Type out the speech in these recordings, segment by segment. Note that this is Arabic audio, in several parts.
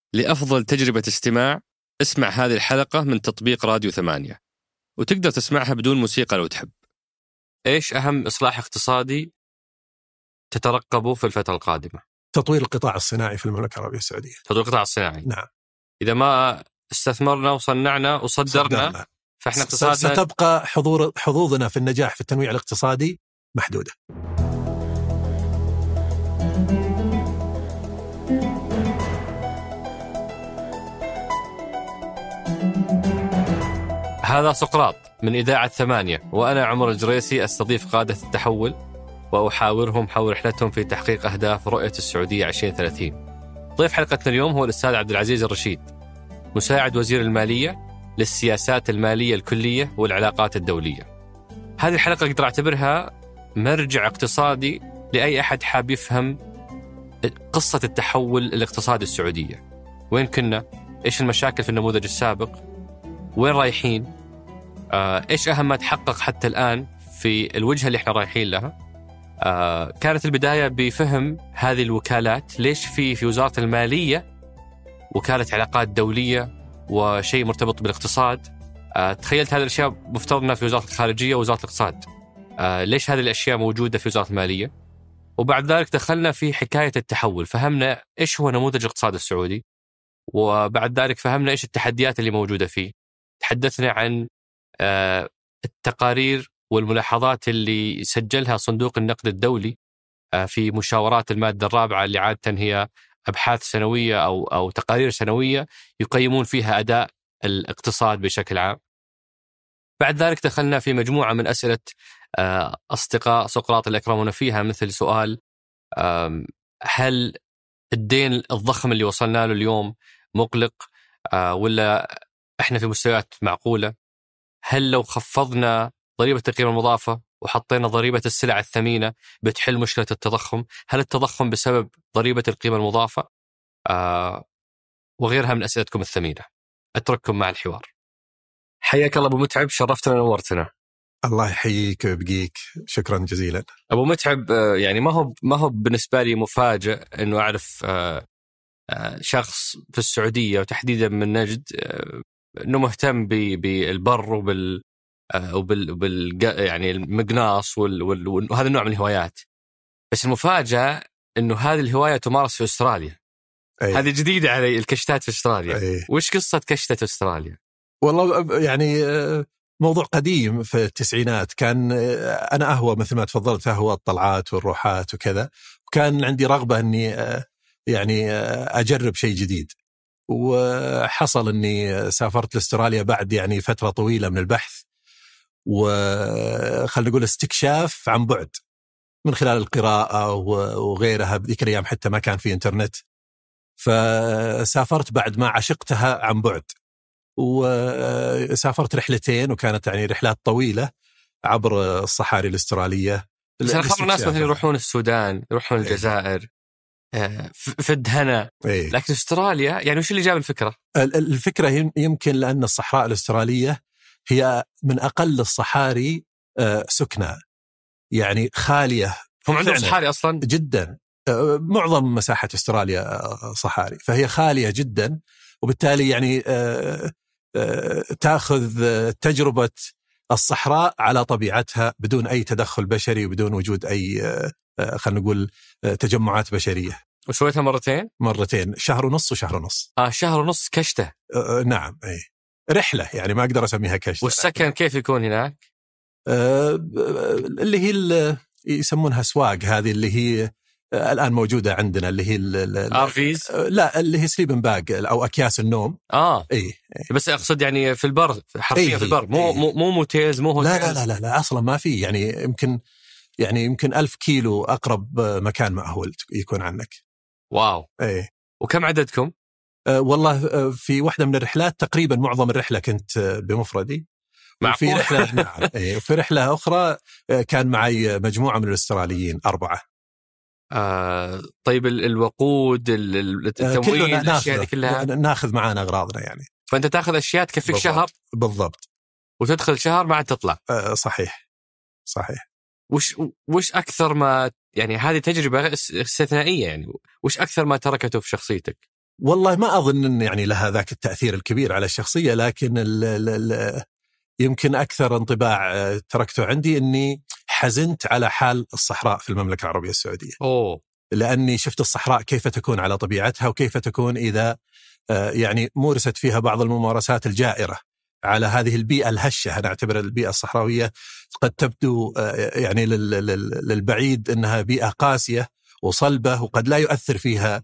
لأفضل تجربة استماع اسمع هذه الحلقة من تطبيق راديو 8، وتقدر تسمعها بدون موسيقى لو تحب. إيش أهم إصلاح اقتصادي تترقبه في الفترة القادمة؟ تطوير القطاع الصناعي في المملكة العربية السعودية. تطوير القطاع الصناعي. نعم. إذا ما استثمرنا وصنعنا وصدرنا فإحنا اقتصادنا ستبقى حظوظنا في النجاح في التنويع الاقتصادي محدودة. هذا سقراط من إذاعة 8، وأنا عمر الجريسي أستضيف قادة التحول وأحاورهم حول رحلتهم في تحقيق أهداف رؤية السعودية 2030. ضيف حلقتنا اليوم هو الأستاذ عبد العزيز الرشيد، مساعد وزير المالية للسياسات المالية الكلية والعلاقات الدولية. هذه الحلقة أقدر أعتبرها مرجع اقتصادي لأي أحد حاب يفهم قصة التحول الاقتصادي السعودية، وين كنا، إيش المشاكل في النموذج السابق، وين رايحين، إيش أهم ما تحقق حتى الآن في الوجهة اللي إحنا رايحين لها. كانت البداية بفهم هذه الوكالات، ليش في وزارة المالية وكالة علاقات دولية وشيء مرتبط بالاقتصاد. تخيلت هذه الأشياء مفترضنا في وزارة الخارجية ووزارة الاقتصاد، ليش هذه الأشياء موجودة في وزارة المالية. وبعد ذلك دخلنا في حكاية التحول، فهمنا إيش هو نموذج الاقتصاد السعودي، وبعد ذلك فهمنا إيش التحديات اللي موجودة فيه. تحدثنا عن التقارير والملاحظات اللي سجلها صندوق النقد الدولي في مشاورات المادة الرابعة، اللي عادة هي أبحاث سنوية أو تقارير سنوية يقيمون فيها أداء الاقتصاد بشكل عام. بعد ذلك دخلنا في مجموعة من أسئلة أصدقاء سقراط اللي أكرمونا فيها، مثل سؤال هل الدين الضخم اللي وصلنا له اليوم مقلق ولا إحنا في مستويات معقولة؟ هل لو خفضنا ضريبة القيمة المضافة وحطينا ضريبة السلع الثمينة بتحل مشكلة التضخم؟ هل التضخم بسبب ضريبة القيمة المضافة؟ وغيرها من أسئلتكم الثمينة. أترككم مع الحوار. حياك الله أبو متعب، شرفتنا ونورتنا. الله يحييك ويبقيك، شكرا جزيلا. أبو متعب، يعني ما هو بالنسبة لي مفاجئ إنه أعرف شخص في السعودية وتحديدا من نجد إنه مهتم بالبر وبال يعني المقناص وهذا النوع من الهوايات. بس المفاجأة إنه هذه الهواية تمارس في أستراليا. هذه جديدة علي، الكشتات في أستراليا. وش قصة كشتة أستراليا؟ والله يعني موضوع قديم في التسعينات. كان أنا أهوى مثل ما تفضلت، أهوى الطلعات والروحات وكذا، وكان عندي رغبة أني يعني أجرب شيء جديد. وحصل أني سافرت لأستراليا بعد يعني فترة طويلة من البحث، وخلنا نقول استكشاف عن بعد من خلال القراءة وغيرها. بذيك الأيام حتى ما كان في إنترنت، فسافرت بعد ما عشقتها عن بعد. وسافرت رحلتين، وكانت يعني رحلات طويلة عبر الصحاري الأسترالية. بس أنا خبر ناس مثلا يروحون السودان، يروحون الجزائر، فدهنا. لكن أستراليا يعني وش اللي جاب الفكرة؟ الفكرة يمكن لأن الصحراء الأسترالية هي من أقل الصحاري سكنى، يعني خالية. هم عندهم صحاري أصلا جدا، معظم مساحة أستراليا صحاري، فهي خالية جدا. وبالتالي يعني تأخذ تجربة الصحراء على طبيعتها بدون أي تدخل بشري وبدون وجود أي خلينا نقول تجمعات بشرية. وسويتها مرتين، شهر ونص وشهر ونص. شهر ونص كشتة. نعم، أي رحلة يعني ما أقدر أسميها كشتة. والسكن كيف يكون هناك؟ اللي هي يسمونها سواق، هذه اللي هي الآن موجودة عندنا، اللي هي RVs. لا، اللي هي سليبن باج أو أكياس النوم. إيه. بس أقصد يعني في البر، حرفيا في البر، مو موتيلز، مو هوتيلز. لا أصلا ما في. يعني يمكن 1000 كيلو أقرب مكان مأهول يكون عنك. واو. إيه. وكم عددكم؟ والله في واحدة من الرحلات تقريبا معظم الرحلة كنت بمفردي. وفي رحلة نعم. وفي رحلة أخرى كان معي مجموعة من الأستراليين 4. طيب الوقود، التموين، الأشياء كلها ناخذ معانا أغراضنا يعني. فأنت تأخذ أشياء تكفيك شهر بالضبط، وتدخل شهر ما عاد تطلع. صحيح. وش أكثر ما يعني هذه تجربة استثنائية، يعني وش أكثر ما تركته في شخصيتك؟ والله ما أظن أن يعني لها ذاك التأثير الكبير على الشخصية، لكن يمكن أكثر انطباع تركته عندي أني حزنت على حال الصحراء في المملكة العربية السعودية. لأني شفت الصحراء كيف تكون على طبيعتها، وكيف تكون إذا يعني مورست فيها بعض الممارسات الجائرة على هذه البيئة الهشة. أنا أعتبر البيئة الصحراوية قد تبدو يعني للبعيد أنها بيئة قاسية وصلبة، وقد لا يؤثر فيها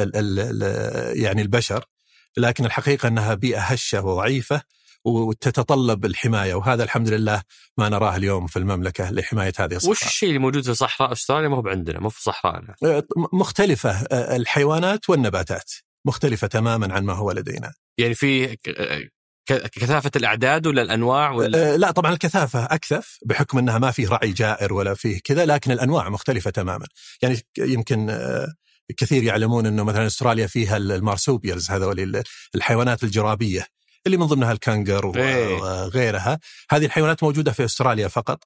يعني البشر، لكن الحقيقة أنها بيئة هشة وضعيفة وتتطلب الحماية، وهذا الحمد لله ما نراه اليوم في المملكة لحماية هذه الصحراء. وش الشيء اللي موجود في صحراء أستراليا ما هو عندنا، مو في صحراءنا؟ مختلفة، الحيوانات والنباتات مختلفة تماما عن ما هو لدينا. يعني في كثافة الأعداد ولا الأنواع ولا؟ لا طبعا الكثافة أكثف بحكم أنها ما فيه رعي جائر ولا فيه كذا، لكن الأنواع مختلفة تماما. يعني يمكن كثير يعلمون أنه مثلا أستراليا فيها المارسوبيالز، هذول الحيوانات الجرابية اللي من ضمنها الكانجر وغيرها. هذه الحيوانات موجودة في أستراليا فقط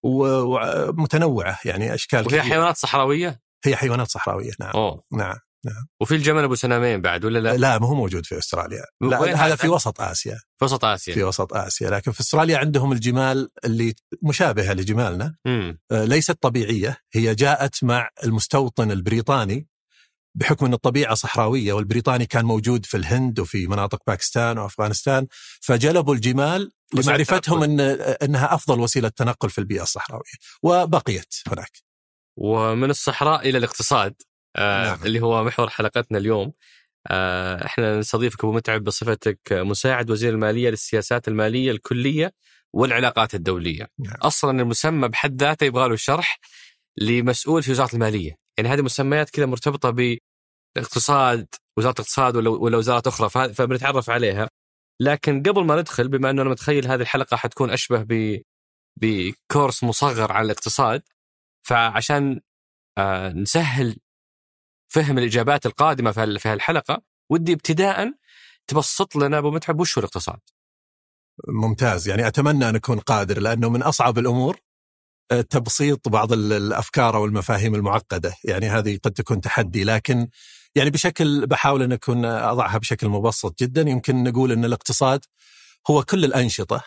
ومتنوعة يعني أشكال. وهي حيوانات صحراوية؟ هي حيوانات صحراوية، نعم. نعم. وفي الجمل أبو سنامين بعد ولا لا؟ لا ما هو موجود في أستراليا، لا هذا في وسط آسيا. في وسط آسيا، لكن في أستراليا عندهم الجمال اللي مشابهة لجمالنا. ليست طبيعية، هي جاءت مع المستوطن البريطاني بحكم أن الطبيعة صحراوية، والبريطاني كان موجود في الهند وفي مناطق باكستان وأفغانستان، فجلبوا الجمال لمعرفتهم أنها أفضل وسيلة تنقل في البيئة الصحراوية، وبقيت هناك. ومن الصحراء إلى الاقتصاد نعم. اللي هو محور حلقتنا اليوم. احنا نستضيفك أبو متعب بصفتك مساعد وزير المالية للسياسات المالية الكلية والعلاقات الدولية. نعم. أصلا المسمى بحد ذاته يبغى له شرح لمسؤول في وزارة المالية، يعني هذه مسميات كذا مرتبطة بالاقتصاد، وزارة الاقتصاد ولا وزارات أخرى، فبنتعرف عليها. لكن قبل ما ندخل، بما أنه أنا متخيل هذه الحلقة حتكون أشبه بكورس مصغر على الاقتصاد، فعشان نسهل فهم الإجابات القادمة في هالحلقة، ودي ابتداء تبسط لنا أبو متعب وش هو الاقتصاد. ممتاز، يعني أتمنى أن أكون قادر، لأنه من أصعب الأمور تبسيط بعض الأفكار والمفاهيم المعقدة، يعني هذه قد تكون تحدي، لكن يعني بحاول أن أكون أضعها بشكل مبسط جدا. يمكن نقول أن الاقتصاد هو كل الأنشطة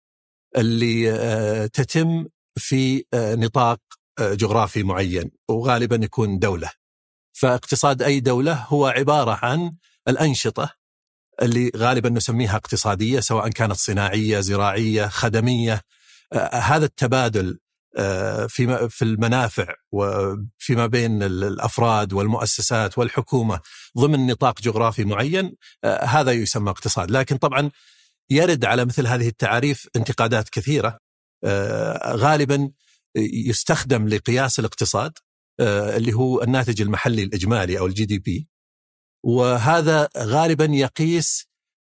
اللي تتم في نطاق جغرافي معين، وغالبا يكون دولة. فاقتصاد أي دولة هو عبارة عن الأنشطة اللي غالبا نسميها اقتصادية، سواء كانت صناعية، زراعية، خدمية. هذا التبادل في المنافع وفيما بين الأفراد والمؤسسات والحكومة ضمن نطاق جغرافي معين، هذا يسمى اقتصاد. لكن طبعا يرد على مثل هذه التعاريف انتقادات كثيرة. غالبا يستخدم لقياس الاقتصاد اللي هو الناتج المحلي الإجمالي أو الGDP، وهذا غالبا يقيس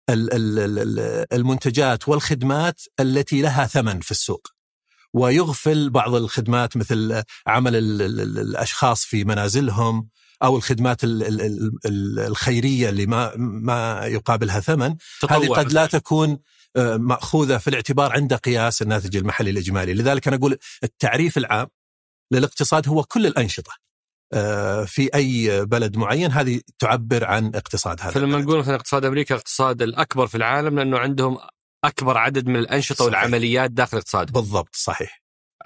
المنتجات والخدمات التي لها ثمن في السوق، ويغفل بعض الخدمات مثل عمل الأشخاص في منازلهم أو الخدمات الخيرية اللي ما يقابلها ثمن. هذه قد لا تكون مأخوذة في الاعتبار عند قياس الناتج المحلي الإجمالي. لذلك أنا أقول التعريف العام للاقتصاد هو كل الأنشطة في أي بلد معين، هذه تعبر عن اقتصاد هذا. فلما نقول مثلا اقتصاد أمريكا اقتصاد الأكبر في العالم، لأنه عندهم أكبر عدد من الأنشطة صحيح. والعمليات داخل الاقتصاد. بالضبط صحيح.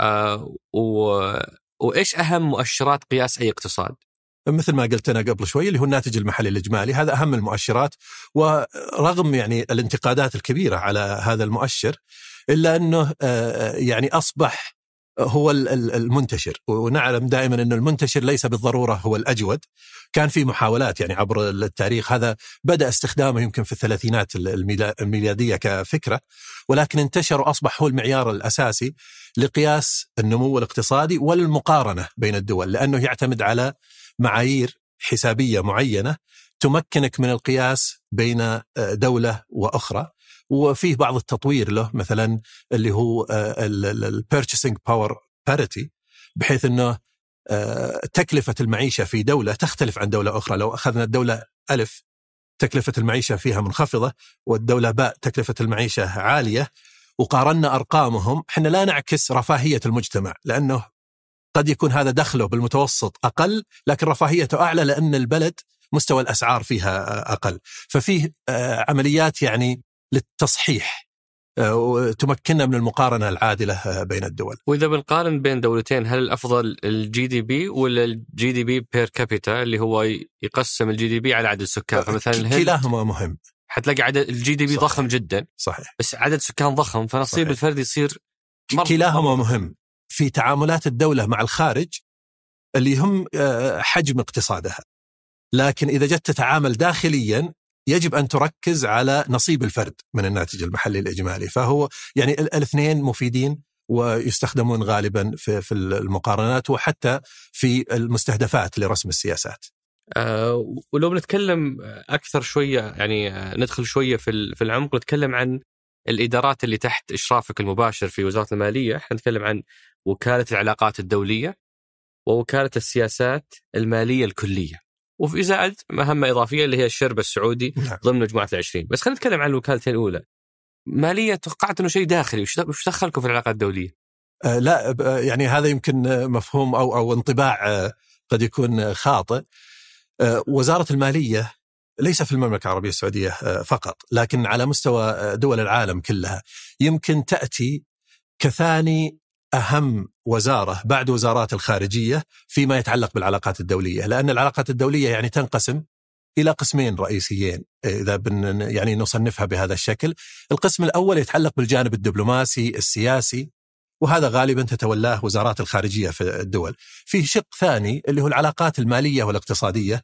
وإيش أهم مؤشرات قياس أي اقتصاد؟ مثل ما قلت أنا قبل شوي اللي هو الناتج المحلي الإجمالي، هذا أهم المؤشرات. ورغم يعني الانتقادات الكبيرة على هذا المؤشر، إلا أنه يعني أصبح هو المنتشر، ونعلم دائما أن المنتشر ليس بالضرورة هو الأجود. كان في محاولات يعني عبر التاريخ، هذا بدأ استخدامه يمكن في الثلاثينات الميلادية كفكرة، ولكن انتشر وأصبح هو المعيار الأساسي لقياس النمو الاقتصادي والمقارنة بين الدول، لأنه يعتمد على معايير حسابية معينة تمكنك من القياس بين دولة وأخرى. وفيه بعض التطوير له، مثلا اللي هو purchasing power parity، بحيث أنه تكلفة المعيشة في دولة تختلف عن دولة أخرى. لو أخذنا الدولة ألف تكلفة المعيشة فيها منخفضة، والدولة باء تكلفة المعيشة عالية، وقارنا أرقامهم، إحنا لا نعكس رفاهية المجتمع، لأنه قد يكون هذا دخله بالمتوسط أقل لكن رفاهيته أعلى، لأن البلد مستوى الأسعار فيها أقل. ففيه عمليات يعني للتصحيح تمكننا من المقارنة العادلة بين الدول. وإذا بنقارن بين دولتين، هل الأفضل الجي دي بي ولا الجي دي بي بير كابيتا اللي هو يقسم الجي دي بي على عدد السكان؟ فمثلا الهند كلاهما مهم، حتلاقي عدد الجي دي بي ضخم جدا، صحيح، بس عدد سكان ضخم، فنصيب صحيح. الفرد يصير كلاهما مهم في تعاملات الدولة مع الخارج اللي هم حجم اقتصادها. لكن إذا جت تتعامل داخليا يجب أن تركز على نصيب الفرد من الناتج المحلي الإجمالي. فهو يعني الاثنين مفيدين ويستخدمون غالبا في المقارنات وحتى في المستهدفات لرسم السياسات. ولو بنتكلم أكثر شوية، يعني ندخل شوية في العمق، نتكلم عن الإدارات اللي تحت إشرافك المباشر في وزارة المالية. حنتكلم عن وكالة العلاقات الدولية ووكالة السياسات المالية الكلية، وفي زائد مهمة إضافية اللي هي الشرب السعودي ضمن مجموعة 20. بس خلينا نتكلم عن الوكالتين الأولى. مالية توقعت أنه شيء داخلي، وش دخلكم في العلاقات الدولية؟ لا، يعني هذا يمكن مفهوم أو انطباع قد يكون خاطئ. وزارة المالية ليس في المملكة العربية السعودية فقط، لكن على مستوى دول العالم كلها يمكن تأتي كثاني أهم وزارة بعد وزارات الخارجية فيما يتعلق بالعلاقات الدولية. لأن العلاقات الدولية يعني تنقسم إلى قسمين رئيسيين إذا يعني نصنفها بهذا الشكل. القسم الأول يتعلق بالجانب الدبلوماسي السياسي، وهذا غالبا تتولاه وزارات الخارجية في الدول. فيه شق ثاني اللي هو العلاقات المالية والاقتصادية.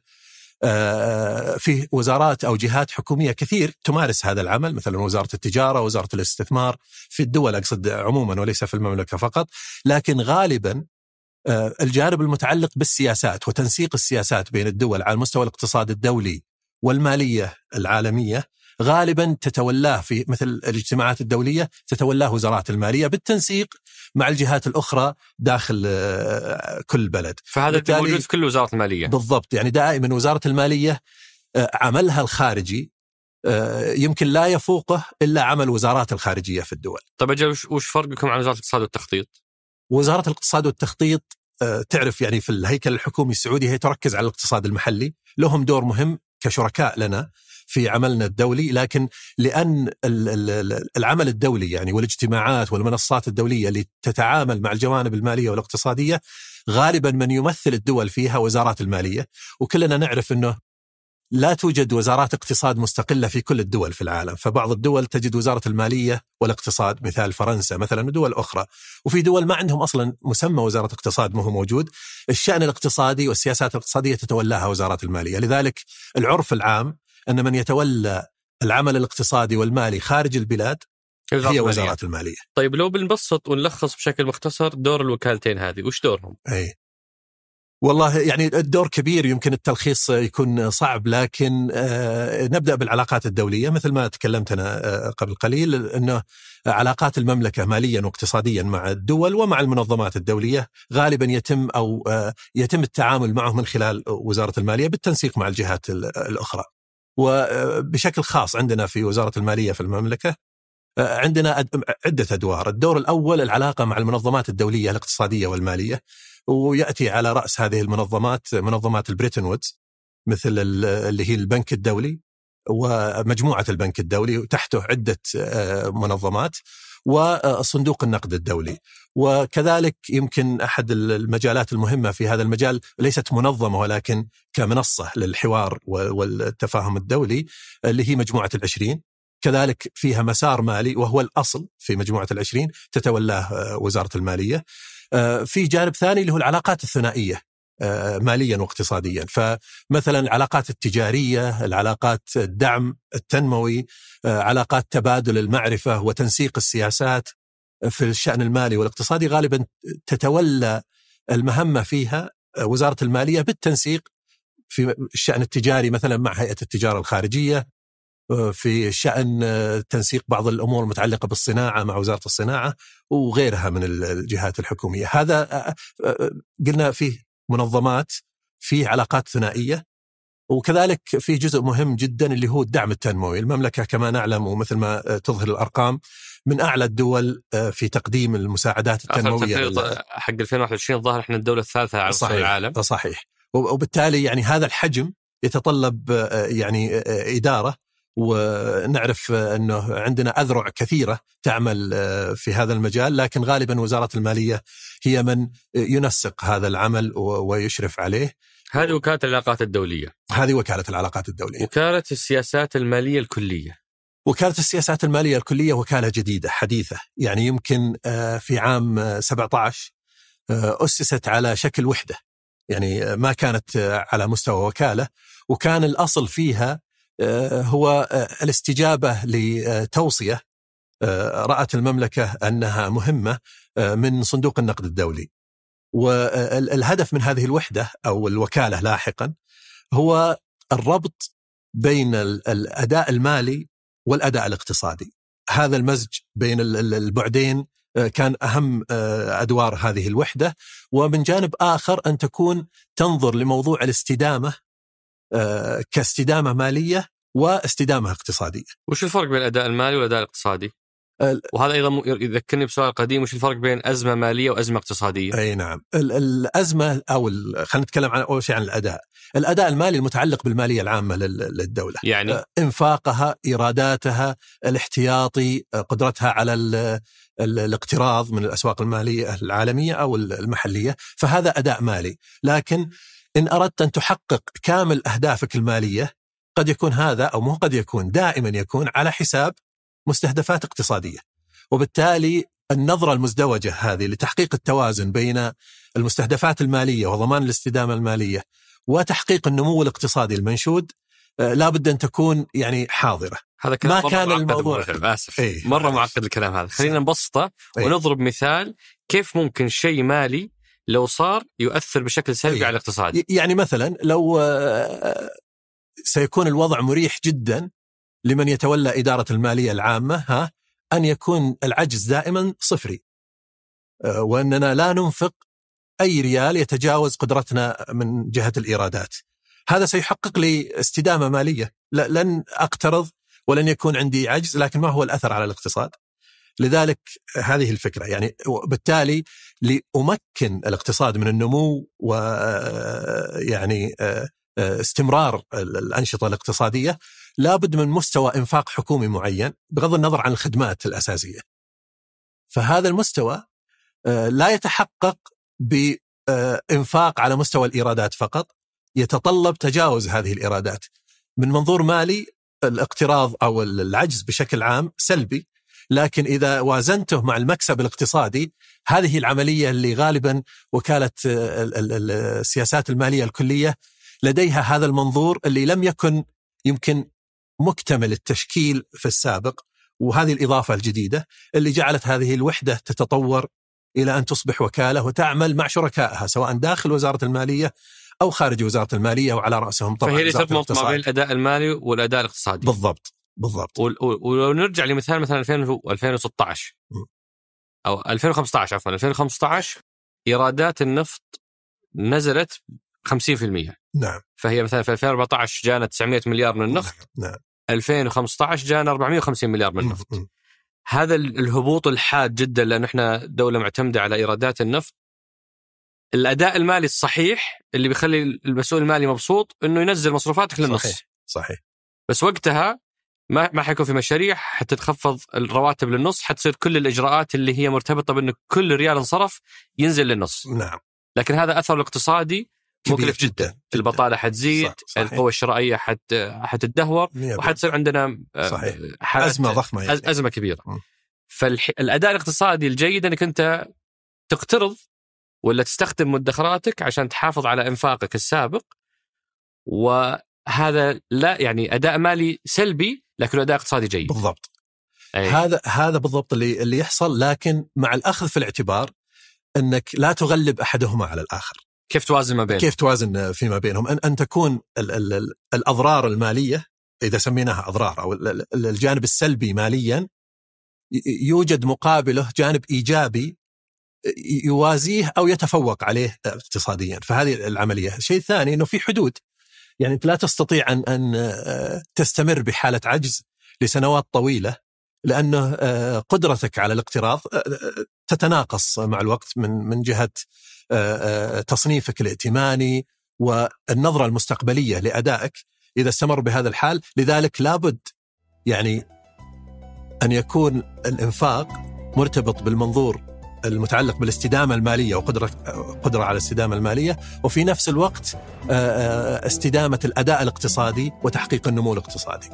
فيه وزارات أو جهات حكومية كثير تمارس هذا العمل، مثلا وزارة التجارة، وزارة الاستثمار في الدول أقصد عموما وليس في المملكة فقط. لكن غالبا الجانب المتعلق بالسياسات وتنسيق السياسات بين الدول على مستوى الاقتصاد الدولي والمالية العالمية غالبا تتولاه في مثل الاجتماعات الدولية تتولاه وزارات المالية بالتنسيق مع الجهات الأخرى داخل كل بلد. فهذا موجود في كل وزارة المالية بالضبط. يعني دائما وزارة المالية عملها الخارجي يمكن لا يفوقه إلا عمل وزارات الخارجية في الدول. طيب أجل، وش فرقكم عن وزارة الاقتصاد والتخطيط؟ وزارة الاقتصاد والتخطيط تعرف يعني في الهيكل الحكومي السعودي هي تركز على الاقتصاد المحلي، لهم دور مهم كشركاء لنا في عملنا الدولي. لكن لأن العمل الدولي يعني والاجتماعات والمنصات الدولية اللي تتعامل مع الجوانب المالية والاقتصادية غالبا من يمثل الدول فيها وزارات المالية. وكلنا نعرف أنه لا توجد وزارات اقتصاد مستقلة في كل الدول في العالم، فبعض الدول تجد وزارة المالية والاقتصاد، مثال فرنسا مثلا ودول أخرى. وفي دول ما عندهم أصلا مسمى وزارة اقتصاد، ما هو موجود. الشأن الاقتصادي والسياسات الاقتصادية تتولاها وزارات المالية. لذلك العرف العام أن من يتولى العمل الاقتصادي والمالي خارج البلاد هي وزارات المالية. طيب لو بنبسط ونلخص بشكل مختصر دور الوكالتين هذه، وش دورهم؟ والله يعني الدور كبير، يمكن التلخيص يكون صعب، لكن نبدأ بالعلاقات الدولية. مثل ما تكلمت أنا قبل قليل أنه علاقات المملكة ماليا واقتصاديا مع الدول ومع المنظمات الدولية غالبا يتم التعامل معه من خلال وزارة المالية بالتنسيق مع الجهات الأخرى. وبشكل خاص عندنا في وزارة المالية في المملكة عندنا عدة أدوار. الدور الأول العلاقة مع المنظمات الدولية الاقتصادية والمالية، ويأتي على رأس هذه المنظمات منظمات البريتن وودز، مثل اللي هي البنك الدولي ومجموعة البنك الدولي، وتحته عدة منظمات، وصندوق النقد الدولي. وكذلك يمكن أحد المجالات المهمة في هذا المجال ليست منظمة ولكن كمنصة للحوار والتفاهم الدولي اللي هي مجموعة 20. كذلك فيها مسار مالي وهو الأصل في مجموعة 20 تتولاه وزارة المالية. في جانب ثاني اللي هو العلاقات الثنائية ماليا واقتصاديا، فمثلا العلاقات التجارية، العلاقات الدعم التنموي، علاقات تبادل المعرفة وتنسيق السياسات في الشأن المالي والاقتصادي غالبا تتولى المهمة فيها وزارة المالية بالتنسيق في الشأن التجاري مثلا مع هيئة التجارة الخارجية، في شأن تنسيق بعض الأمور المتعلقة بالصناعة مع وزارة الصناعة وغيرها من الجهات الحكومية. هذا قلنا فيه منظمات، فيه علاقات ثنائية، وكذلك فيه جزء مهم جدا اللي هو الدعم التنموي. المملكة كما نعلم ومثل ما تظهر الأرقام من أعلى الدول في تقديم المساعدات التنموية. حق 2021 ظهر احنا الدولة الثالثة على مستوى العالم. صحيح. وبالتالي يعني هذا الحجم يتطلب يعني إدارة، ونعرف أنه عندنا أذرع كثيرة تعمل في هذا المجال، لكن غالبا وزارة المالية هي من ينسق هذا العمل ويشرف عليه. هذه وكالة العلاقات الدولية. هذه وكالة العلاقات الدولية. وكالة السياسات المالية الكلية. وكالة السياسات المالية الكلية وكالة جديدة حديثة، يعني يمكن في عام 17 أسست على شكل وحدة، يعني ما كانت على مستوى وكالة، وكان الأصل فيها هو الاستجابة لتوصية رأت المملكة أنها مهمة من صندوق النقد الدولي. والهدف من هذه الوحدة أو الوكالة لاحقا هو الربط بين الأداء المالي والأداء الاقتصادي. هذا المزج بين البعدين كان أهم أدوار هذه الوحدة. ومن جانب آخر أن تكون تنظر لموضوع الاستدامة كاستدامة مالية واستدامة اقتصادية. وش الفرق بين الأداء المالي والأداء الاقتصادي؟ وهذا أيضا يذكرني بسؤال قديم، وش الفرق بين أزمة مالية وأزمة اقتصادية؟ أي نعم. الأزمة أو خلينا نتكلم عن أول شيء عن الأداء المالي المتعلق بالمالية العامة للدولة، يعني إنفاقها، إيراداتها، الاحتياطي، قدرتها على الاقتراض من الأسواق المالية العالمية أو المحلية، فهذا أداء مالي. لكن إن أردت أن تحقق كامل أهدافك المالية قد يكون هذا، أو مو قد يكون، دائما يكون على حساب مستهدفات اقتصادية. وبالتالي النظرة المزدوجة هذه لتحقيق التوازن بين المستهدفات المالية وضمان الاستدامة المالية وتحقيق النمو الاقتصادي المنشود لا بد أن تكون يعني حاضرة. هذا كلام ما كان الموضوع آسف مرة معقد الكلام هذا. خلينا نبسطه ونضرب مثال كيف ممكن شيء مالي لو صار يؤثر بشكل سلبي على الاقتصاد. يعني مثلا لو سيكون الوضع مريح جدا لمن يتولى إدارة المالية العامة أن يكون العجز دائما صفري، وأننا لا ننفق أي ريال يتجاوز قدرتنا من جهة الإيرادات. هذا سيحقق لي استدامة مالية، لن أقترض ولن يكون عندي عجز، لكن ما هو الأثر على الاقتصاد؟ لذلك هذه الفكرة، يعني بالتالي لأمكن الاقتصاد من النمو ويعني استمرار الأنشطة الاقتصادية لابد من مستوى إنفاق حكومي معين بغض النظر عن الخدمات الأساسية. فهذا المستوى لا يتحقق بإنفاق على مستوى الإيرادات فقط، يتطلب تجاوز هذه الإيرادات. من منظور مالي الاقتراض أو العجز بشكل عام سلبي، لكن إذا وازنته مع المكسب الاقتصادي، هذه العملية اللي غالبا وكالة السياسات المالية الكلية لديها هذا المنظور اللي لم يكن يمكن مكتمل التشكيل في السابق. وهذه الإضافة الجديدة اللي جعلت هذه الوحدة تتطور إلى أن تصبح وكالة وتعمل مع شركائها سواء داخل وزارة المالية أو خارج وزارة المالية، وعلى رأسهم طبعا فهي اللي تربط ما بين الأداء المالي والأداء الاقتصادي. بالضبط. ولو نرجع لمثال مثلا 2016 أو 2015 عفوا 2015 إيرادات النفط نزلت 50%. نعم. فهي مثلا في 2014 جانا 900 مليار من النفط. نعم. 2015 جانا 450 مليار من النفط. هذا الهبوط الحاد جدا، لأن احنا دولة معتمدة على إيرادات النفط. الأداء المالي الصحيح اللي بيخلي المسؤول المالي مبسوط إنه ينزل مصروفاتك للنص. صحيح. بس وقتها ما حيكون في مشاريع، حتتخفض الرواتب للنص، حتصير كل الإجراءات اللي هي مرتبطة بأنه كل ريال انصرف ينزل للنص. نعم. لكن هذا أثر الاقتصادي مكلف جدا. البطالة حتزيد، القوة الشرائية حتتدهور، وحتصير عندنا أزمة ضخمة يعني. أزمة كبيرة. فالأداء الاقتصادي الجيد أنك أنت تقترض ولا تستخدم مدخراتك عشان تحافظ على إنفاقك السابق، وهذا لا يعني أداء مالي سلبي لكن أداء اقتصادي جيد. بالضبط. هذا بالضبط اللي يحصل، لكن مع الأخذ في الاعتبار أنك لا تغلب أحدهما على الآخر. كيف توازن ما بينهم؟ كيف توازن فيما بينهم؟ أن تكون الأضرار المالية، إذا سميناها أضرار، أو الجانب السلبي ماليا، يوجد مقابله جانب إيجابي يوازيه أو يتفوق عليه اقتصاديا. فهذه العملية. الشيء الثاني أنه في حدود، يعني أنت لا تستطيع أن تستمر بحالة عجز لسنوات طويلة، لأنه قدرتك على الاقتراض تتناقص مع الوقت من جهة تصنيفك الائتماني والنظرة المستقبلية لأدائك إذا استمر بهذا الحال. لذلك لابد يعني أن يكون الإنفاق مرتبط بالمنظور المتعلق بالاستدامة المالية وقدرة على الاستدامة المالية، وفي نفس الوقت استدامة الأداء الاقتصادي وتحقيق النمو الاقتصادي.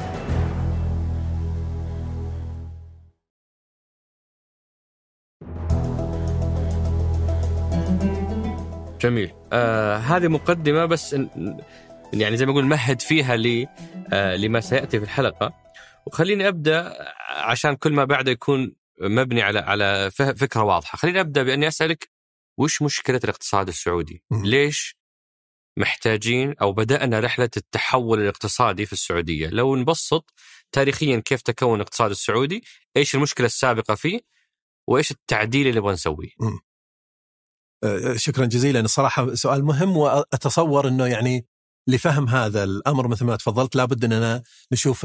جميل. هذه مقدمة بس يعني زي ما أقول مهد فيها لما سيأتي في الحلقة، وخليني أبدأ عشان كل ما بعده يكون مبني على فكرة واضحة. خليني أبدأ بأني أسألك وش مشكلة الاقتصاد السعودي؟ ليش محتاجين أو بدأنا رحلة التحول الاقتصادي في السعودية؟ لو نبسط تاريخيا كيف تكون الاقتصاد السعودي، إيش المشكلة السابقة فيه، وإيش التعديل اللي نبغى نسويه؟ شكرا جزيلا. الصراحة سؤال مهم، وأتصور أنه يعني لفهم هذا الأمر مثل ما تفضلت لابد أننا نشوف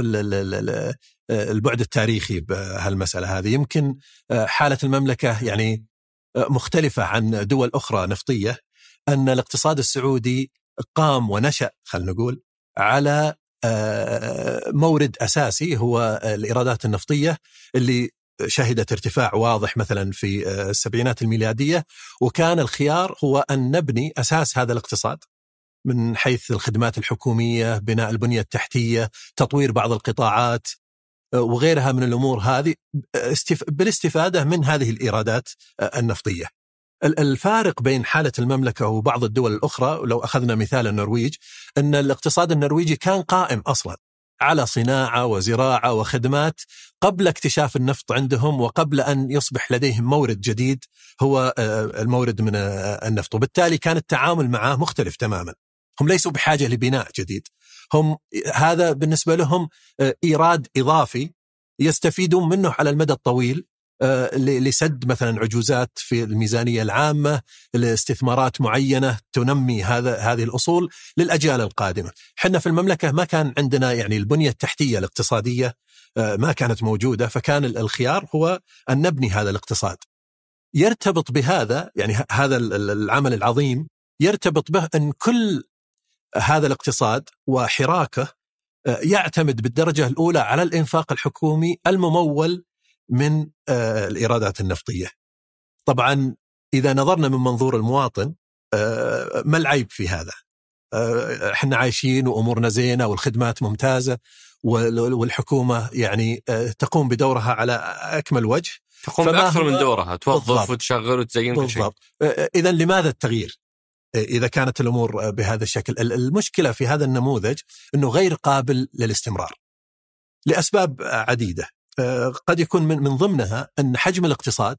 البعد التاريخي بهالمسألة هذه. يمكن حالة المملكة يعني مختلفة عن دول أخرى نفطية، أن الاقتصاد السعودي قام ونشأ خلينا نقول على مورد أساسي هو الإيرادات النفطية اللي شهدت ارتفاع واضح مثلا في السبعينات الميلادية، وكان الخيار هو أن نبني أساس هذا الاقتصاد من حيث الخدمات الحكومية، بناء البنية التحتية، تطوير بعض القطاعات وغيرها من الأمور هذه بالاستفادة من هذه الإيرادات النفطية. الفارق بين حالة المملكة وبعض الدول الأخرى، لو أخذنا مثال النرويج، أن الاقتصاد النرويجي كان قائم أصلا على صناعة وزراعة وخدمات قبل اكتشاف النفط عندهم، وقبل أن يصبح لديهم مورد جديد هو المورد من النفط، وبالتالي كان التعامل معه مختلف تماما. هم ليسوا بحاجة لبناء جديد، هم هذا بالنسبة لهم إيراد إضافي يستفيدون منه على المدى الطويل لسد مثلا عجوزات في الميزانية العامة، لاستثمارات معينة تنمي هذه الأصول للأجيال القادمة. حنا في المملكة ما كان عندنا يعني البنية التحتية الاقتصادية ما كانت موجودة، فكان الخيار هو أن نبني هذا الاقتصاد. يرتبط بهذا يعني هذا العمل العظيم يرتبط به أن كل هذا الاقتصاد وحراكه يعتمد بالدرجة الأولى على الإنفاق الحكومي الممول من الإيرادات النفطية. طبعا إذا نظرنا من منظور المواطن ما العيب في هذا؟ احنا عايشين وأمورنا زينة والخدمات ممتازة والحكومة يعني تقوم بدورها على أكمل وجه، تقوم بأكثر من دورها، توظف وتشغل وتزين كل شيء. إذن لماذا التغيير إذا كانت الأمور بهذا الشكل؟ المشكلة في هذا النموذج أنه غير قابل للاستمرار لأسباب عديدة. قد يكون من ضمنها أن حجم الاقتصاد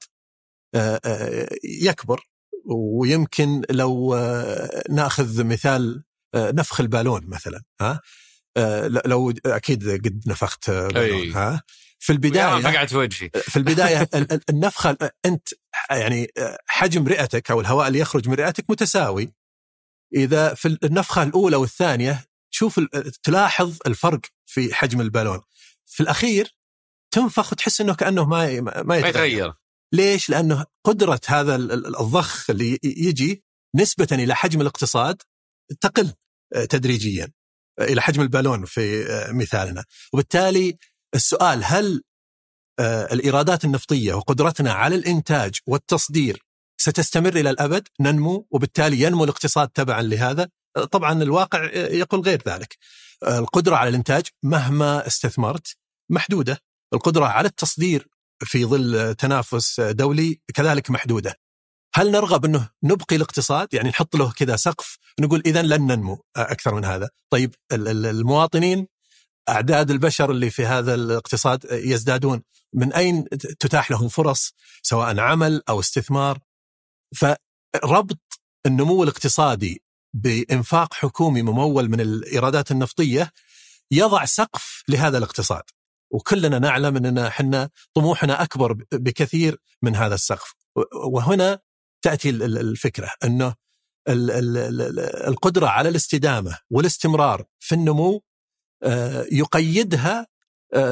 يكبر، ويمكن لو نأخذ مثال نفخ البالون مثلا، لو أكيد قد نفخت بالون في البداية فقعت وجهي في البداية النفخة أنت يعني حجم رئتك أو الهواء اللي يخرج من رئتك متساوي. إذا في النفخة الأولى والثانية تلاحظ الفرق في حجم البالون، في الأخير تنفخ وتحس أنه كأنه ما يتغير. ليش؟ لأنه قدرة هذا الضخ اللي يجي نسبة إلى حجم الاقتصاد تقل تدريجيا إلى حجم البالون في مثالنا. وبالتالي السؤال هل الإيرادات النفطية وقدرتنا على الإنتاج والتصدير ستستمر إلى الأبد ننمو، وبالتالي ينمو الاقتصاد تبعا لهذا؟ طبعا الواقع يقول غير ذلك. القدرة على الإنتاج مهما استثمرت محدودة، القدرة على التصدير في ظل تنافس دولي كذلك محدودة. هل نرغب أنه نبقي الاقتصاد يعني نحط له كذا سقف نقول إذن لن ننمو أكثر من هذا؟ طيب المواطنين أعداد البشر اللي في هذا الاقتصاد يزدادون، من أين تتاح لهم فرص سواء عمل أو استثمار؟ فربط النمو الاقتصادي بإنفاق حكومي ممول من الإيرادات النفطية يضع سقف لهذا الاقتصاد، وكلنا نعلم أننا حنا طموحنا أكبر بكثير من هذا السقف. وهنا تأتي الفكرة أنه القدرة على الاستدامة والاستمرار في النمو يقيدها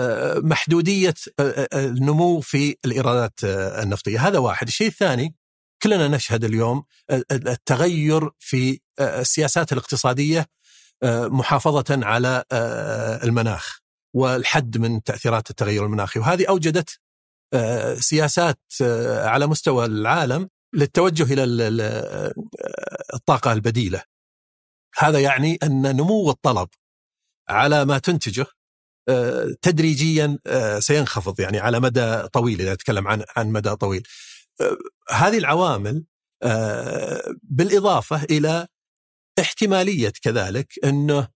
محدودية النمو في الإيرادات النفطية. هذا واحد. الشيء الثاني كلنا نشهد اليوم التغير في السياسات الاقتصادية محافظة على المناخ والحد من تأثيرات التغير المناخي، وهذه أوجدت سياسات على مستوى العالم للتوجه إلى الطاقة البديلة. هذا يعني أن نمو الطلب على ما تنتجه تدريجيا سينخفض، يعني على مدى طويل، إذا نتكلم عن مدى طويل. هذه العوامل بالإضافة إلى احتمالية كذلك أنه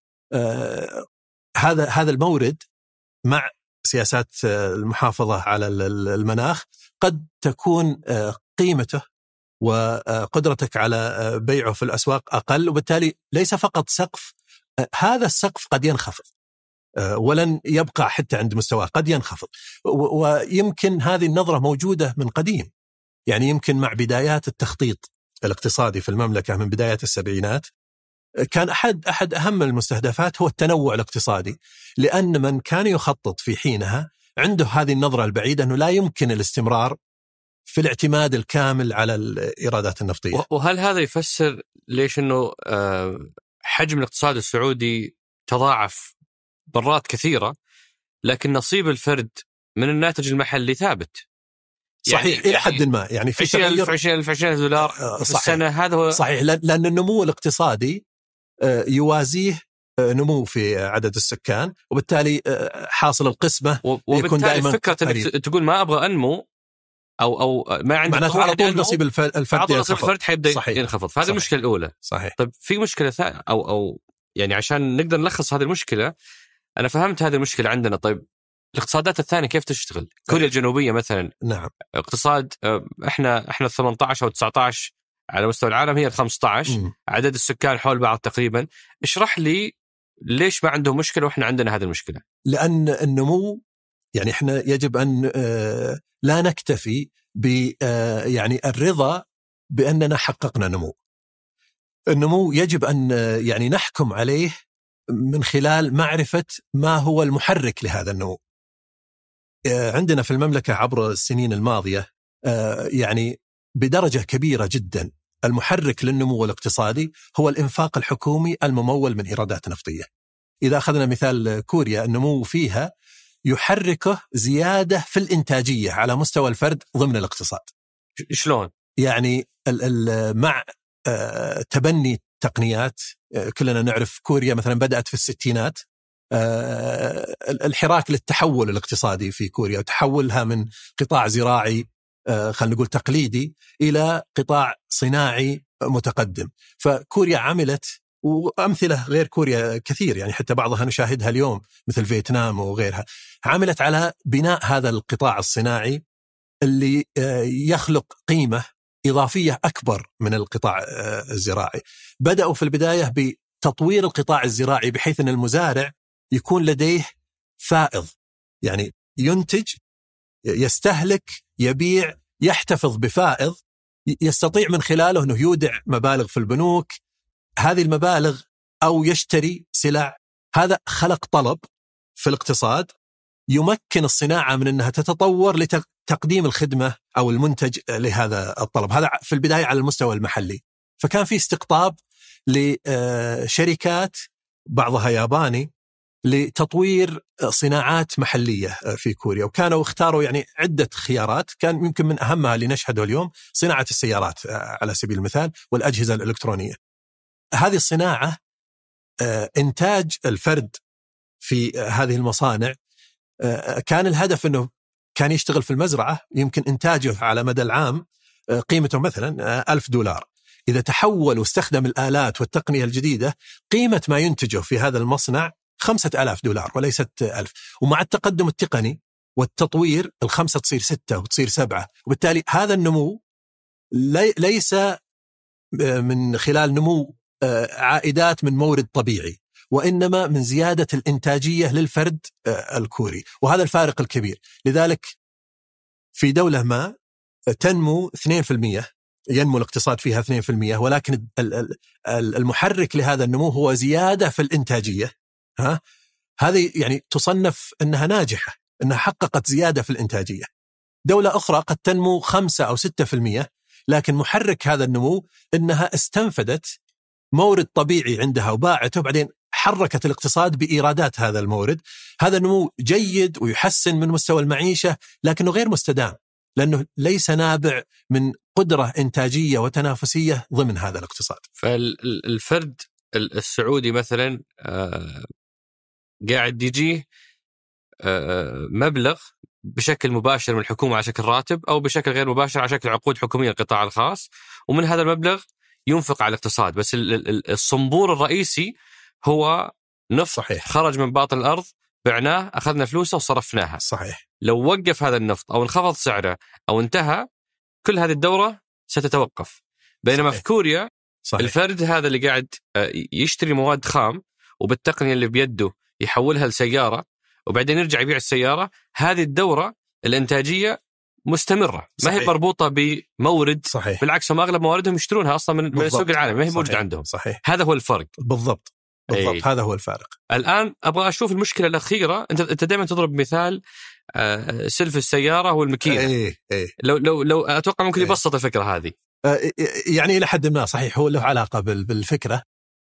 هذا المورد مع سياسات المحافظة على المناخ قد تكون قيمته وقدرتك على بيعه في الأسواق أقل، وبالتالي ليس فقط سقف، هذا السقف قد ينخفض ولن يبقى حتى عند مستواه، قد ينخفض. ويمكن هذه النظرة موجودة من قديم، يعني يمكن مع بدايات التخطيط الاقتصادي في المملكة من بدايات السبعينات كان أحد أهم المستهدفات هو التنوع الاقتصادي، لأن من كان يخطط في حينها عنده هذه النظرة البعيدة أنه لا يمكن الاستمرار في الاعتماد الكامل على الإيرادات النفطية. وهل هذا يفسر ليش أنه حجم الاقتصاد السعودي تضاعف مرات كثيرة لكن نصيب الفرد من الناتج المحلي ثابت؟ صحيح يعني إلى حد ما، يعني في تغير 20,000 دولار في السنة، هذا هو صحيح، لأن النمو الاقتصادي يوازيه نمو في عدد السكان، وبالتالي حاصل القسمة يكون دائما فكرة تقول ما أبغى أنمو أو ما عندي معناته على طول نصيب الفرد حيبدأ ينخفض. فهذه المشكلة الأولى. صحيح. طيب في مشكلة ثانية أو يعني عشان نقدر نلخص هذه المشكلة، أنا فهمت هذه المشكلة عندنا. طيب الاقتصادات الثانية كيف تشتغل؟ كوريا الجنوبية مثلا، نعم، اقتصاد احنا 18 أو 19 على مستوى العالم، هي 15 عدد السكان حول بعض تقريبا. اشرح لي ليش ما عندهم مشكلة وإحنا عندنا هذه المشكلة؟ لأن النمو، يعني إحنا يجب أن لا نكتفي يعني الرضا بأننا حققنا نمو. النمو يجب أن يعني نحكم عليه من خلال معرفة ما هو المحرك لهذا النمو. عندنا في المملكة عبر السنين الماضية يعني بدرجة كبيرة جدا المحرك للنمو الاقتصادي هو الإنفاق الحكومي الممول من إيرادات نفطية. إذا أخذنا مثال كوريا، النمو فيها يحركه زيادة في الإنتاجية على مستوى الفرد ضمن الاقتصاد. شلون؟ يعني مع تبني تقنيات، كلنا نعرف كوريا مثلا بدأت في الستينات الحراك للتحول الاقتصادي في كوريا، وتحولها من قطاع زراعي خلينا نقول تقليدي إلى قطاع صناعي متقدم. فكوريا عملت، وأمثلة غير كوريا كثير، يعني حتى بعضها نشاهدها اليوم مثل فيتنام وغيرها، عملت على بناء هذا القطاع الصناعي اللي يخلق قيمة إضافية أكبر من القطاع الزراعي. بدأوا في البداية بتطوير القطاع الزراعي بحيث أن المزارع يكون لديه فائض، يعني ينتج، يستهلك، يبيع، يحتفظ بفائض يستطيع من خلاله أنه يودع مبالغ في البنوك، هذه المبالغ أو يشتري سلع. هذا خلق طلب في الاقتصاد يمكن الصناعة من أنها تتطور لتقديم الخدمة أو المنتج لهذا الطلب. هذا في البداية على المستوى المحلي. فكان في استقطاب لشركات بعضها ياباني لتطوير صناعات محلية في كوريا، وكانوا اختاروا يعني عدة خيارات، كان يمكن من أهمها اللي نشهده اليوم صناعة السيارات على سبيل المثال والأجهزة الإلكترونية. هذه الصناعة إنتاج الفرد في هذه المصانع كان الهدف أنه كان يشتغل في المزرعة، يمكن إنتاجه على مدى العام قيمته مثلا $1000. إذا تحول واستخدم الآلات والتقنية الجديدة قيمة ما ينتجه في هذا المصنع $5000 وليست 1000. ومع التقدم التقني والتطوير الخمسة تصير 6 وتصير 7، وبالتالي هذا النمو ليس من خلال نمو عائدات من مورد طبيعي، وإنما من زيادة الإنتاجية للفرد الكوري، وهذا الفارق الكبير. لذلك في دولة ما تنمو 2%، ينمو الاقتصاد فيها 2%، ولكن المحرك لهذا النمو هو زيادة في الإنتاجية. هذه يعني تصنف أنها ناجحة، أنها حققت زيادة في الإنتاجية. دولة أخرى قد تنمو 5 أو 6%، لكن محرك هذا النمو أنها استنفدت مورد طبيعي عندها وباعته، وبعدين حركت الاقتصاد بإيرادات هذا المورد. هذا النمو جيد ويحسن من مستوى المعيشة، لكنه غير مستدام لأنه ليس نابع من قدرة إنتاجية وتنافسية ضمن هذا الاقتصاد. فالفرد السعودي مثلا قاعد يجيه مبلغ بشكل مباشر من الحكومة على شكل راتب، أو بشكل غير مباشر على شكل عقود حكومية القطاع الخاص، ومن هذا المبلغ ينفق على الاقتصاد. بس الصنبور الرئيسي هو نفط. صحيح. خرج من باطن الأرض، بعناه، أخذنا فلوسه وصرفناها. صحيح. لو وقف هذا النفط أو انخفض سعره أو انتهى، كل هذه الدورة ستتوقف. بينما في كوريا الفرد هذا اللي قاعد يشتري مواد خام وبالتقنية اللي بيده يحولها لسيارة وبعدين يرجع يبيع السيارة، هذه الدورة الإنتاجية مستمرة. ما هي مربوطة بمورد. صحيح. بالعكس، هم أغلب مواردهم يشترونها أصلا من السوق العالمي، ما هي موجودة عندهم. صحيح. هذا هو الفرق. بالضبط. هذا هو الفارق. الآن أبغى أشوف المشكلة الأخيرة. أنت دائما تضرب مثال سلف السيارة والماكينة. لو أتوقع ممكن يبسط الفكرة هذه. يعني إلى حد ما صحيح، هو له علاقة بالفكرة.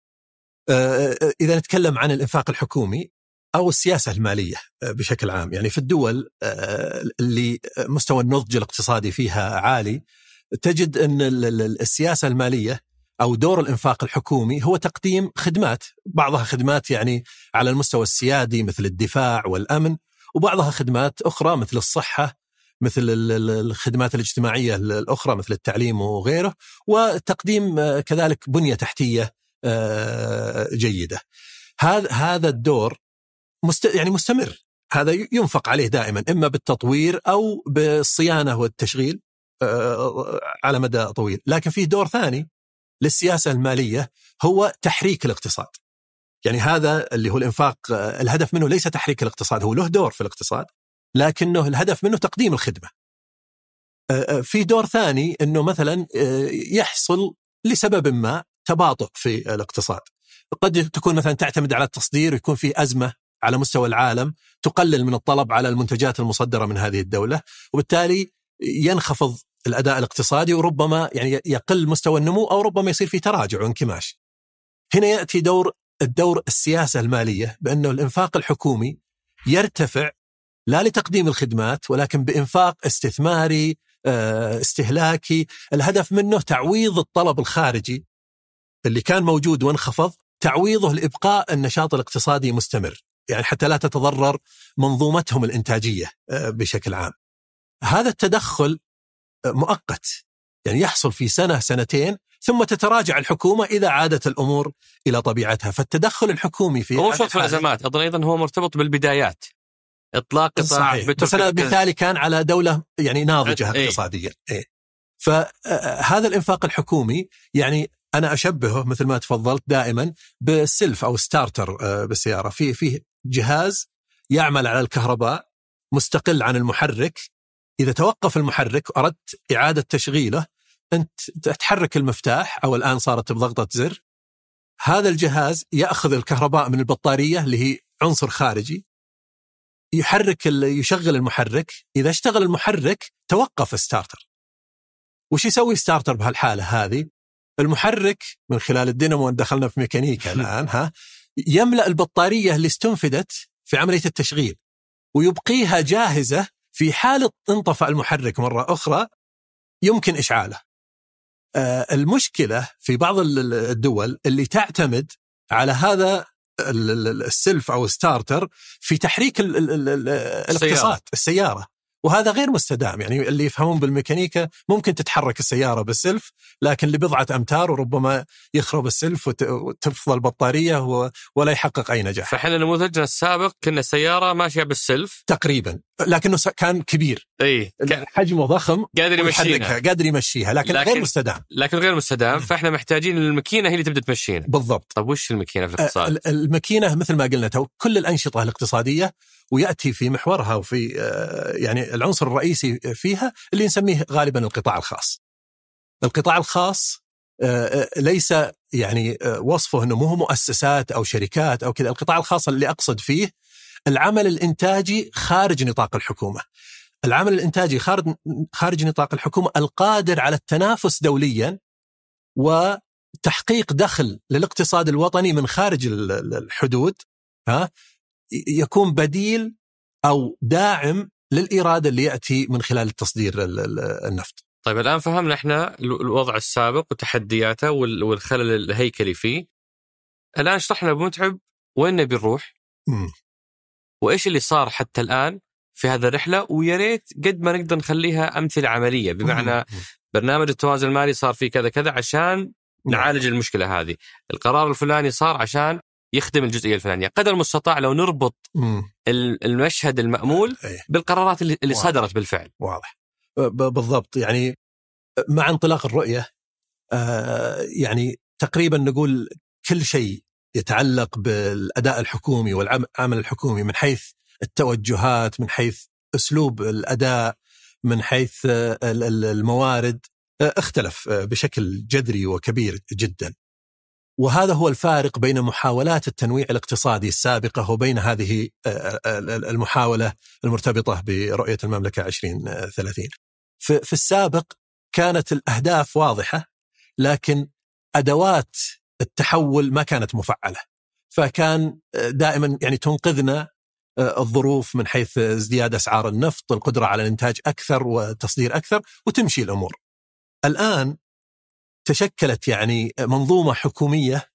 إذا نتكلم عن الإنفاق الحكومي أو السياسة المالية بشكل عام، يعني في الدول اللي مستوى النضج الاقتصادي فيها عالي، تجد أن السياسة المالية أو دور الإنفاق الحكومي هو تقديم خدمات، بعضها خدمات يعني على المستوى السيادي مثل الدفاع والأمن، وبعضها خدمات أخرى مثل الصحة، مثل الخدمات الاجتماعية الأخرى مثل التعليم وغيره، وتقديم كذلك بنية تحتية جيدة. هذا الدور يعني مستمر، هذا ينفق عليه دائما، إما بالتطوير أو بالصيانة والتشغيل على مدى طويل. لكن فيه دور ثاني للسياسة المالية، هو تحريك الاقتصاد. يعني هذا اللي هو الإنفاق، الهدف منه ليس تحريك الاقتصاد، هو له دور في الاقتصاد، لكنه الهدف منه تقديم الخدمة. في دور ثاني أنه مثلا يحصل لسبب ما تباطؤ في الاقتصاد، قد تكون مثلا تعتمد على التصدير ويكون في أزمة على مستوى العالم تقلل من الطلب على المنتجات المصدرة من هذه الدولة، وبالتالي ينخفض الأداء الاقتصادي وربما يعني يقل مستوى النمو، أو ربما يصير في تراجع وانكماش. هنا يأتي الدور السياسة المالية، بأنه الإنفاق الحكومي يرتفع لا لتقديم الخدمات ولكن بإنفاق استثماري استهلاكي، الهدف منه تعويض الطلب الخارجي اللي كان موجود وانخفض، تعويضه لإبقاء النشاط الاقتصادي مستمر، يعني حتى لا تتضرر منظومتهم الإنتاجية بشكل عام. هذا التدخل مؤقت، يعني يحصل في سنة سنتين ثم تتراجع الحكومة إذا عادت الأمور إلى طبيعتها. فالتدخل الحكومي في هو شرط في الأزمات أيضا هو مرتبط بالبدايات، إطلاق قطاع. مثلا مثالي كان على دولة يعني ناضجة اقتصاديا. فهذا الإنفاق الحكومي يعني أنا أشبهه مثل ما تفضلت دائما بالسلف أو ستارتر بالسيارة، فيه جهاز يعمل على الكهرباء مستقل عن المحرك. إذا توقف المحرك وأردت إعادة تشغيله، أنت تحرك المفتاح، أو الآن صارت بضغطة زر، هذا الجهاز يأخذ الكهرباء من البطارية اللي هي عنصر خارجي، يشغل المحرك. إذا اشتغل المحرك توقف ستارتر. وش يسوي ستارتر بهالحالة هذه؟ المحرك من خلال الدينامو، دخلنا في ميكانيكا الآن، يملأ البطارية اللي استنفدت في عملية التشغيل ويبقيها جاهزة في حالة انطفأ المحرك مرة أخرى يمكن إشعاله. المشكلة في بعض الدول اللي تعتمد على هذا السلف أو ستارتر في تحريك الاقتصاد، السيارة، وهذا غير مستدام. يعني اللي يفهمون بالميكانيكا ممكن تتحرك السيارة بالسلف، لكن لبضعة أمتار وربما يخرب السلف وتفضل البطارية ولا يحقق أي نجاح. فحنا نموذجنا السابق كنا السيارة ماشية بالسلف تقريبا، لكنه كان كبير، حجمه ضخم، قادر يمشيها، لكن غير مستدام. فإحنا محتاجين الماكينة هي اللي تبدأ تمشينا. بالضبط. طب وش الماكينة في الاقتصاد؟ الماكينة مثل ما قلنا كل الأنشطة الاقتصادية، ويأتي في محورها وفي يعني العنصر الرئيسي فيها اللي نسميه غالبا القطاع الخاص. القطاع الخاص ليس يعني وصفه أنه مو مؤسسات أو شركات أو كذا. القطاع الخاص اللي أقصد فيه العمل الإنتاجي خارج نطاق الحكومة. العمل الإنتاجي خارج نطاق الحكومة القادر على التنافس دوليا وتحقيق دخل للاقتصاد الوطني من خارج الحدود، يكون بديل أو داعم للإرادة اللي يأتي من خلال التصدير النفط. طيب الآن فهمنا إحنا الوضع السابق وتحدياته والخلل الهيكلي فيه. الآن شرحنا بمتعب وين نبي نروح وإيش اللي صار حتى الآن في هذا الرحلة، ويا ريت قد ما نقدر نخليها أمثلة عملية، بمعنى برنامج التوازن المالي صار فيه كذا كذا عشان نعالج المشكلة هذه، القرار الفلاني صار عشان يخدم الجزئية الفلانية. قدر المستطاع لو نربط المشهد المأمول بالقرارات اللي صدرت بالفعل. واضح بالضبط. يعني مع انطلاق الرؤية يعني تقريبا نقول كل شيء يتعلق بالأداء الحكومي والعمل الحكومي من حيث التوجهات، من حيث أسلوب الأداء، من حيث الموارد اختلف بشكل جذري وكبير جدا. وهذا هو الفارق بين محاولات التنويع الاقتصادي السابقة وبين هذه المحاولة المرتبطة برؤية المملكة 2030. في السابق كانت الأهداف واضحة، لكن أدوات التحول ما كانت مفعلة، فكان دائما يعني تنقذنا الظروف من حيث ازدياد أسعار النفط، القدرة على الإنتاج أكثر وتصدير أكثر، وتمشي الأمور. الآن تشكلت يعني منظومة حكومية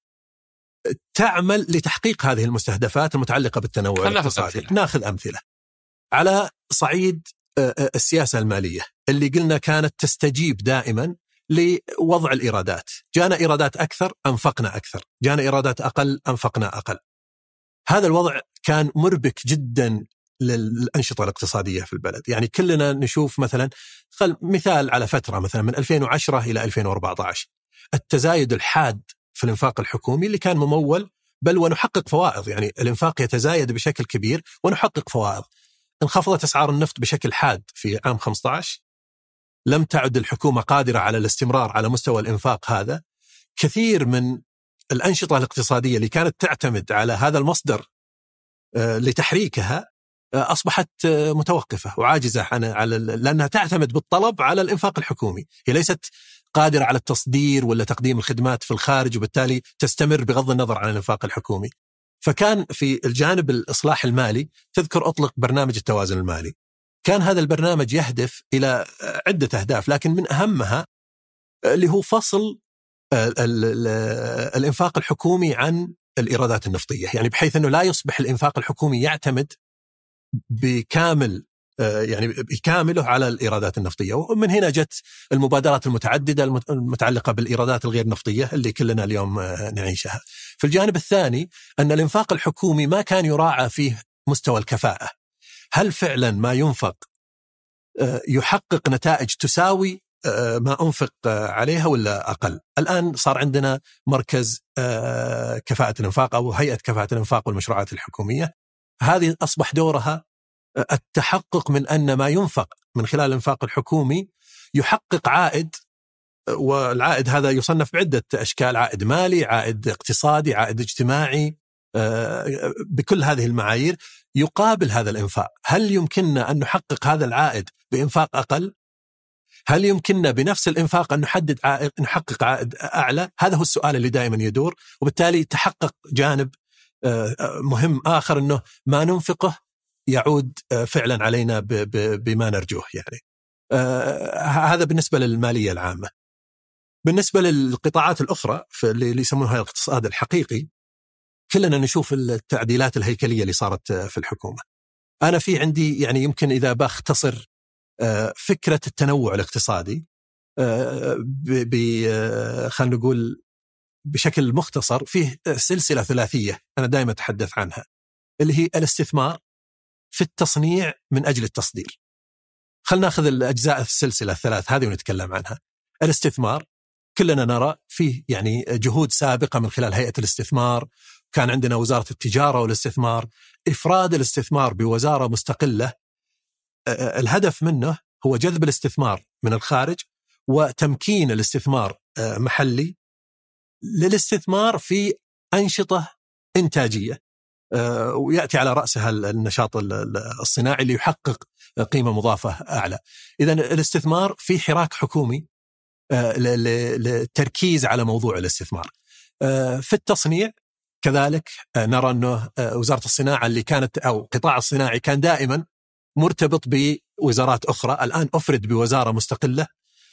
تعمل لتحقيق هذه المستهدفات المتعلقة بالتنوع الاقتصادي. ناخذ أمثلة على صعيد السياسة المالية اللي قلنا كانت تستجيب دائما لوضع الإيرادات. جانا إيرادات أكثر أنفقنا أكثر، جانا إيرادات أقل أنفقنا أقل. هذا الوضع كان مربك جدا للأنشطة الاقتصادية في البلد. يعني كلنا نشوف مثلا مثال على فترة مثلا من 2010 إلى 2014 التزايد الحاد في الإنفاق الحكومي اللي كان ممول، بل ونحقق فوائض. يعني الإنفاق يتزايد بشكل كبير ونحقق فوائض. انخفضت أسعار النفط بشكل حاد في عام 15، لم تعد الحكومة قادرة على الاستمرار على مستوى الإنفاق هذا. كثير من الأنشطة الاقتصادية اللي كانت تعتمد على هذا المصدر لتحريكها أصبحت متوقفة وعاجزة لأنها تعتمد بالطلب على الإنفاق الحكومي. هي ليست قادرة على التصدير ولا تقديم الخدمات في الخارج، وبالتالي تستمر بغض النظر عن الإنفاق الحكومي. فكان في الجانب الإصلاح المالي تذكر أطلق برنامج التوازن المالي. كان هذا البرنامج يهدف إلى عدة أهداف، لكن من أهمها اللي هو فصل الإنفاق الحكومي عن الإيرادات النفطية، يعني بحيث أنه لا يصبح الإنفاق الحكومي يعتمد بكامله على الإيرادات النفطية. ومن هنا جت المبادرات المتعددة المتعلقة بالإيرادات الغير نفطية اللي كلنا اليوم نعيشها. في الجانب الثاني أن الإنفاق الحكومي ما كان يراعى فيه مستوى الكفاءة. هل فعلا ما ينفق يحقق نتائج تساوي ما أنفق عليها ولا أقل؟ الآن صار عندنا مركز كفاءة الإنفاق أو هيئة كفاءة الإنفاق والمشروعات الحكومية. هذه أصبح دورها التحقق من أن ما ينفق من خلال الإنفاق الحكومي يحقق عائد، والعائد هذا يصنف بعدة أشكال: عائد مالي، عائد اقتصادي، عائد اجتماعي، بكل هذه المعايير يقابل هذا الإنفاق. هل يمكننا أن نحقق هذا العائد بإنفاق أقل؟ هل يمكننا بنفس الإنفاق أن نحقق عائد أعلى؟ هذا هو السؤال اللي دائما يدور. وبالتالي تحقق جانب مهم آخر، أنه ما ننفقه يعود فعلا علينا بما نرجوه. يعني هذا بالنسبة للمالية العامة. بالنسبة للقطاعات الأخرى اللي يسمونها الاقتصاد الحقيقي، كلنا نشوف التعديلات الهيكلية اللي صارت في الحكومة. أنا في عندي يعني يمكن إذا بختصر فكرة التنوع الاقتصادي خلينا نقول بشكل مختصر، فيه سلسلة ثلاثية أنا دائما أتحدث عنها، اللي هي الاستثمار في التصنيع من أجل التصدير. خلنا نأخذ الأجزاء السلسلة الثلاث هذه ونتكلم عنها. الاستثمار كلنا نرى فيه يعني جهود سابقة من خلال هيئة الاستثمار، كان عندنا وزارة التجارة والاستثمار. إفراد الاستثمار بوزارة مستقلة الهدف منه هو جذب الاستثمار من الخارج وتمكين الاستثمار محلي للاستثمار في أنشطة إنتاجية ويأتي على رأسها النشاط الصناعي اللي يحقق قيمة مضافة أعلى. إذن الاستثمار في حراك حكومي للتركيز على موضوع الاستثمار. في التصنيع كذلك نرى أنه وزارة الصناعة اللي كانت أو قطاع الصناعي كان دائما مرتبط بوزارات أخرى، الآن أفرد بوزارة مستقلة،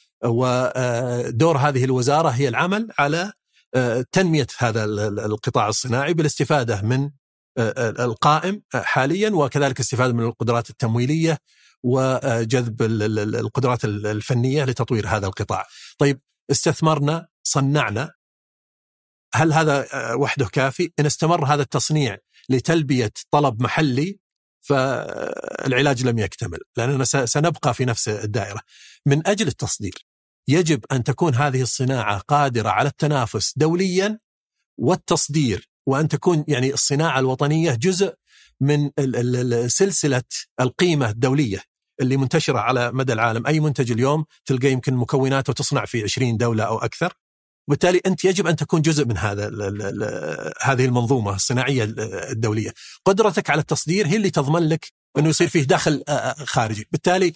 ودور هذه الوزارة هي العمل على تنمية هذا القطاع الصناعي بالاستفادة من القائم حاليا، وكذلك استفادة من القدرات التمويلية وجذب القدرات الفنية لتطوير هذا القطاع. طيب استثمرنا، صنعنا، هل هذا وحده كافي؟ إن استمر هذا التصنيع لتلبية طلب محلي فالعلاج لم يكتمل، لأننا سنبقى في نفس الدائرة. من أجل التصدير يجب أن تكون هذه الصناعة قادرة على التنافس دوليا والتصدير، وأن تكون يعني الصناعة الوطنية جزء من سلسلة القيمة الدولية اللي منتشرة على مدى العالم. أي منتج اليوم تلقى يمكن مكوناته تصنع في 20 دولة أو أكثر، وبالتالي أنت يجب أن تكون جزء من هذه المنظومة الصناعية الدولية. قدرتك على التصدير هي اللي تضمن لك أنه يصير فيه دخل خارجي. بالتالي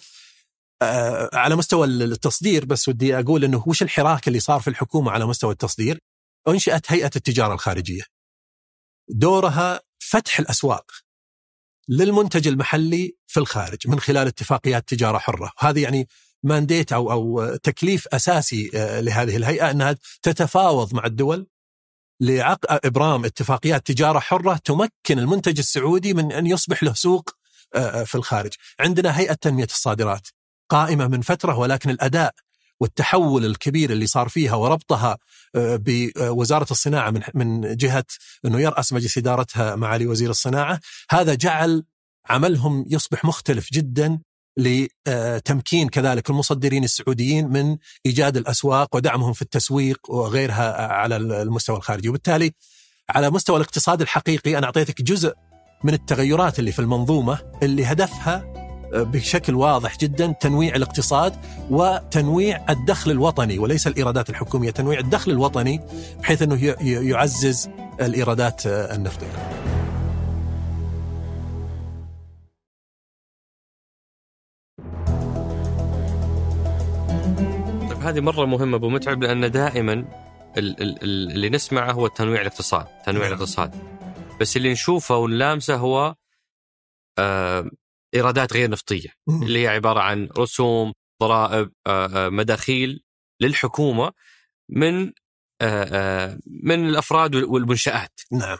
على مستوى التصدير بس ودي أقول أنه وش الحراك اللي صار في الحكومة على مستوى التصدير. أنشئت هيئة التجارة الخارجية، دورها فتح الأسواق للمنتج المحلي في الخارج من خلال اتفاقيات تجارة حرة. هذه يعني مانديت أو تكليف أساسي لهذه الهيئة، أنها تتفاوض مع الدول لعقد إبرام اتفاقيات تجارة حرة تمكن المنتج السعودي من أن يصبح له سوق في الخارج. عندنا هيئة تنمية الصادرات قائمة من فترة، ولكن الأداء والتحول الكبير اللي صار فيها وربطها بوزارة الصناعة من جهة أنه يرأس مجلس إدارتها معالي وزير الصناعة، هذا جعل عملهم يصبح مختلف جدا لتمكين كذلك المصدرين السعوديين من إيجاد الأسواق ودعمهم في التسويق وغيرها على المستوى الخارجي. وبالتالي على مستوى الاقتصاد الحقيقي أنا أعطيتك جزء من التغيرات اللي في المنظومة اللي هدفها بشكل واضح جدا تنويع الاقتصاد وتنويع الدخل الوطني، وليس الإيرادات الحكومية، تنويع الدخل الوطني بحيث أنه يعزز الإيرادات النفطية. هذه مرة مهمة أبو متعب، لأن دائما اللي نسمعه هو تنويع الاقتصاد، بس اللي نشوفه ونلامسه هو إيرادات غير نفطية اللي هي عبارة عن رسوم، ضرائب، مداخيل للحكومة من الأفراد والمنشآت. نعم.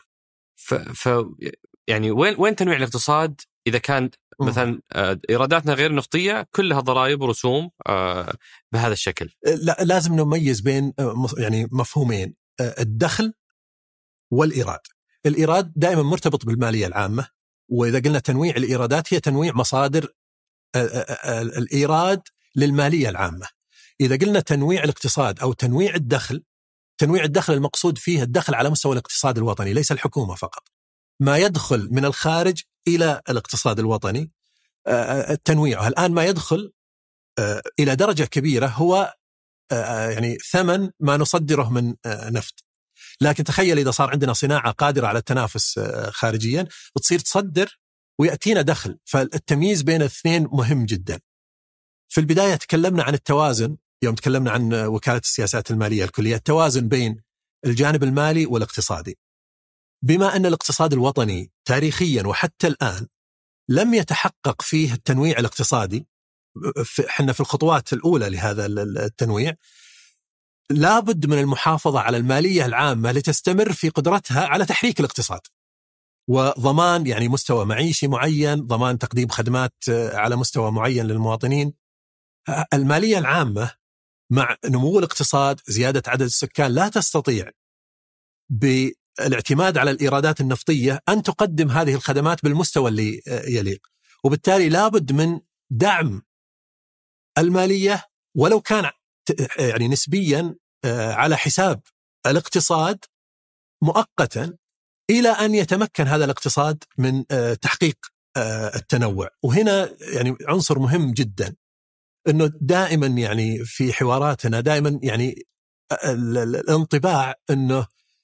يعني وين تنويع الاقتصاد إذا كان مثلا إيراداتنا غير نفطية كلها ضرائب ورسوم بهذا الشكل؟ لا، لازم نميز بين يعني مفهومين: الدخل والإيراد. الإيراد دائما مرتبط بالمالية العامة، وإذا قلنا تنويع الإيرادات هي تنويع مصادر الإيراد للمالية العامة. إذا قلنا تنويع الاقتصاد أو تنويع الدخل المقصود فيه الدخل على مستوى الاقتصاد الوطني، ليس الحكومة فقط. ما يدخل من الخارج إلى الاقتصاد الوطني التنويع. الآن ما يدخل إلى درجة كبيرة هو يعني ثمن ما نصدره من نفط. لكن تخيل إذا صار عندنا صناعة قادرة على التنافس خارجيا بتصير تصدر ويأتينا دخل. فالتمييز بين الاثنين مهم جدا. في البداية تكلمنا عن التوازن، يوم تكلمنا عن وكالة السياسات المالية الكلية، التوازن بين الجانب المالي والاقتصادي. بما أن الاقتصاد الوطني تاريخيا وحتى الآن لم يتحقق فيه التنويع الاقتصادي، احنا في الخطوات الأولى لهذا التنويع، لابد من المحافظة على المالية العامة لتستمر في قدرتها على تحريك الاقتصاد وضمان يعني مستوى معيشي معين، ضمان تقديم خدمات على مستوى معين للمواطنين. المالية العامة مع نمو الاقتصاد، زيادة عدد السكان، لا تستطيع بالاعتماد على الإيرادات النفطية أن تقدم هذه الخدمات بالمستوى اللي يليق. وبالتالي لابد من دعم المالية ولو كان يعني نسبيا على حساب الاقتصاد مؤقتا، إلى أن يتمكن هذا الاقتصاد من تحقيق التنوع. وهنا يعني عنصر مهم جدا، أنه دائما يعني في حواراتنا دائما يعني الانطباع أنه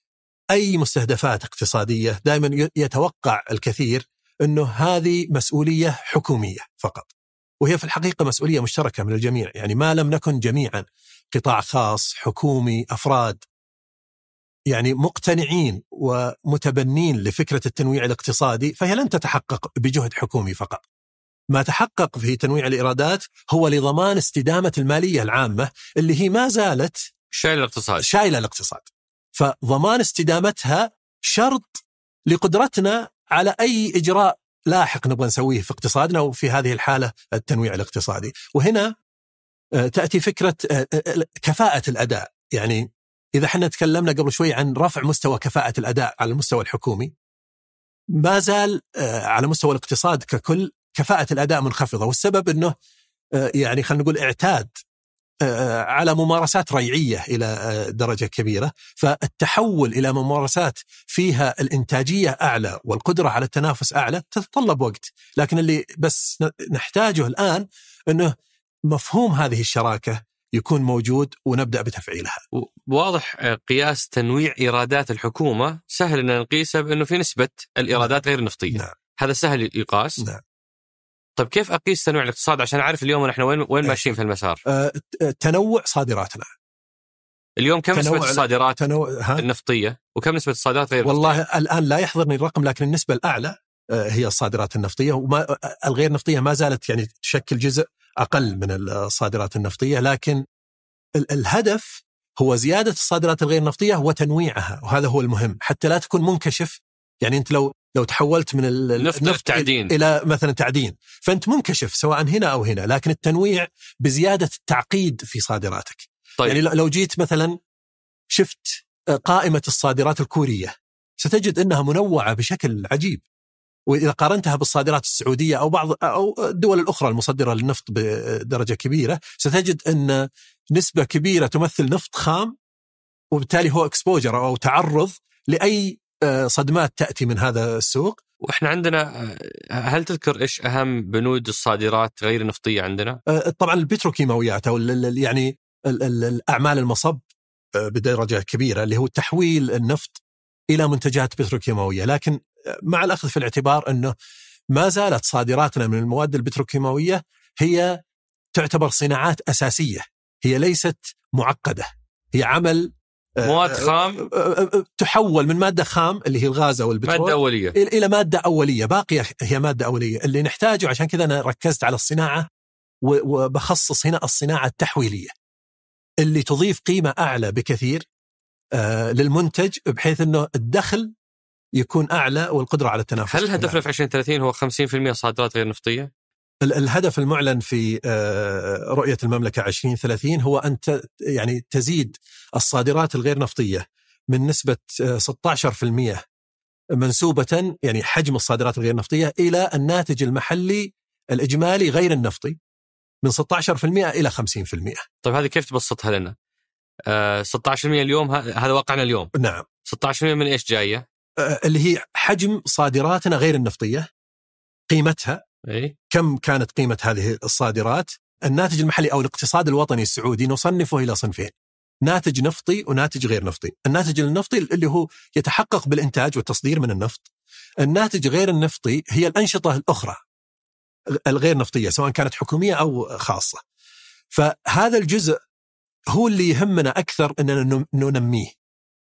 أي مستهدفات اقتصادية دائما يتوقع الكثير أنه هذه مسؤولية حكومية فقط، وهي في الحقيقة مسؤولية مشتركة من الجميع. يعني ما لم نكن جميعا قطاع خاص حكومي أفراد يعني مقتنعين ومتبنين لفكرة التنويع الاقتصادي، فهي لن تتحقق بجهد حكومي فقط. ما تحقق في تنويع الإيرادات هو لضمان استدامة المالية العامة اللي هي ما زالت شايلة الاقتصاد. فضمان استدامتها شرط لقدرتنا على أي إجراء لاحق نبغى نسويه في اقتصادنا، وفي هذه الحالة التنويع الاقتصادي. وهنا تأتي فكرة كفاءة الأداء. يعني إذا حنا تكلمنا قبل شوي عن رفع مستوى كفاءة الأداء على المستوى الحكومي، ما زال على مستوى الاقتصاد ككل كفاءة الأداء منخفضة، والسبب أنه يعني خلينا نقول اعتاد على ممارسات ريعية إلى درجة كبيرة، فالتحول إلى ممارسات فيها الإنتاجية أعلى والقدرة على التنافس أعلى تتطلب وقت. لكن اللي بس نحتاجه الآن أنه مفهوم هذه الشراكة يكون موجود ونبدأ بتفعيلها. واضح قياس تنويع إيرادات الحكومة سهل أن نقيسه بأنه في نسبة الإيرادات غير النفطية. نعم. هذا سهل يقاس. نعم. طيب كيف أقيس تنويع الاقتصاد عشان أعرف اليوم نحن وين ماشيين في المسار؟ تنوع صادراتنا اليوم كم نسبة الصادرات النفطية وكم نسبة الصادرات غير والله النفطية؟ الآن لا يحضرني الرقم، لكن النسبة الأعلى هي الصادرات النفطية، وما الغير نفطية ما زالت يعني تشكل جزء أقل من الصادرات النفطية. لكن الهدف هو زيادة الصادرات الغير نفطية وتنويعها، وهذا هو المهم حتى لا تكون منكشف. يعني أنت لو تحولت من النفط إلى مثلا تعدين، فأنت منكشف سواء هنا أو هنا، لكن التنويع بزيادة التعقيد في صادراتك. طيب. يعني لو جيت مثلا شفت قائمة الصادرات الكورية ستجد أنها منوعة بشكل عجيب، وإذا قارنتها بالصادرات السعودية أو بعض أو الدول الأخرى المصدرة للنفط بدرجة كبيرة، ستجد أن نسبة كبيرة تمثل نفط خام، وبالتالي هو اكسبوجر أو تعرض لأي صدمات تأتي من هذا السوق. وإحنا عندنا، هل تذكر إيش أهم بنود الصادرات غير النفطية عندنا؟ طبعا البتروكيماويات أو يعني الأعمال المصب بدرجة كبيرة، اللي هو تحويل النفط إلى منتجات بتروكيماوية. لكن مع الأخذ في الاعتبار أنه ما زالت صادراتنا من المواد البتروكيماوية هي تعتبر صناعات أساسية، هي ليست معقدة، هي عمل مواد خام تحول من مادة خام اللي هي الغاز أو البترول مادة أولية إلى مادة أولية باقية هي مادة أولية اللي نحتاجه. عشان كذا أنا ركزت على الصناعة، وبخصص هنا الصناعة التحويلية اللي تضيف قيمة أعلى بكثير للمنتج، بحيث أنه الدخل يكون أعلى والقدرة على التنافس. هل هدفنا في 2030 هو 50% صادرات غير نفطية؟ الهدف المعلن في رؤية المملكة 2030 هو أن يعني تزيد الصادرات الغير نفطية من نسبة 16% منسوبة، يعني حجم الصادرات الغير نفطية، إلى الناتج المحلي الإجمالي غير النفطي من 16% إلى 50%. طيب هذه كيف تبسطها لنا؟ 16% اليوم هذا واقعنا اليوم. نعم. 16% من إيش جاية؟ اللي هي حجم صادراتنا غير النفطية، قيمتها كم كانت قيمة هذه الصادرات. الناتج المحلي أو الاقتصاد الوطني السعودي نصنفه إلى صنفين: ناتج نفطي وناتج غير نفطي. الناتج النفطي اللي هو يتحقق بالإنتاج والتصدير من النفط. الناتج غير النفطي هي الأنشطة الأخرى الغير نفطية سواء كانت حكومية أو خاصة. فهذا الجزء هو اللي يهمنا أكثر أننا ننميه.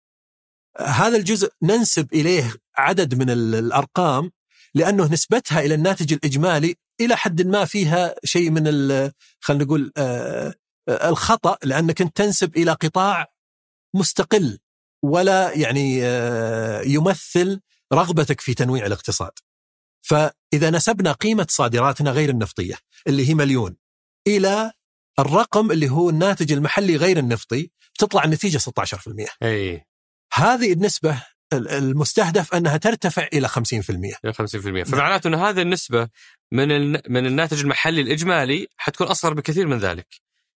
هذا الجزء ننسب إليه عدد من الأرقام لأنه نسبتها إلى الناتج الإجمالي إلى حد ما فيها شيء من خلينا نقول الخطأ، لأنك أنت تنسب إلى قطاع مستقل ولا يعني يمثل رغبتك في تنويع الاقتصاد. فإذا نسبنا قيمة صادراتنا غير النفطية اللي هي 1,000,000 إلى الرقم اللي هو الناتج المحلي غير النفطي، تطلع النتيجة 16%. هذه النسبة المستهدف أنها ترتفع إلى 50%. فمعناته أن هذه النسبة من الناتج المحلي الإجمالي حتكون أصغر بكثير من ذلك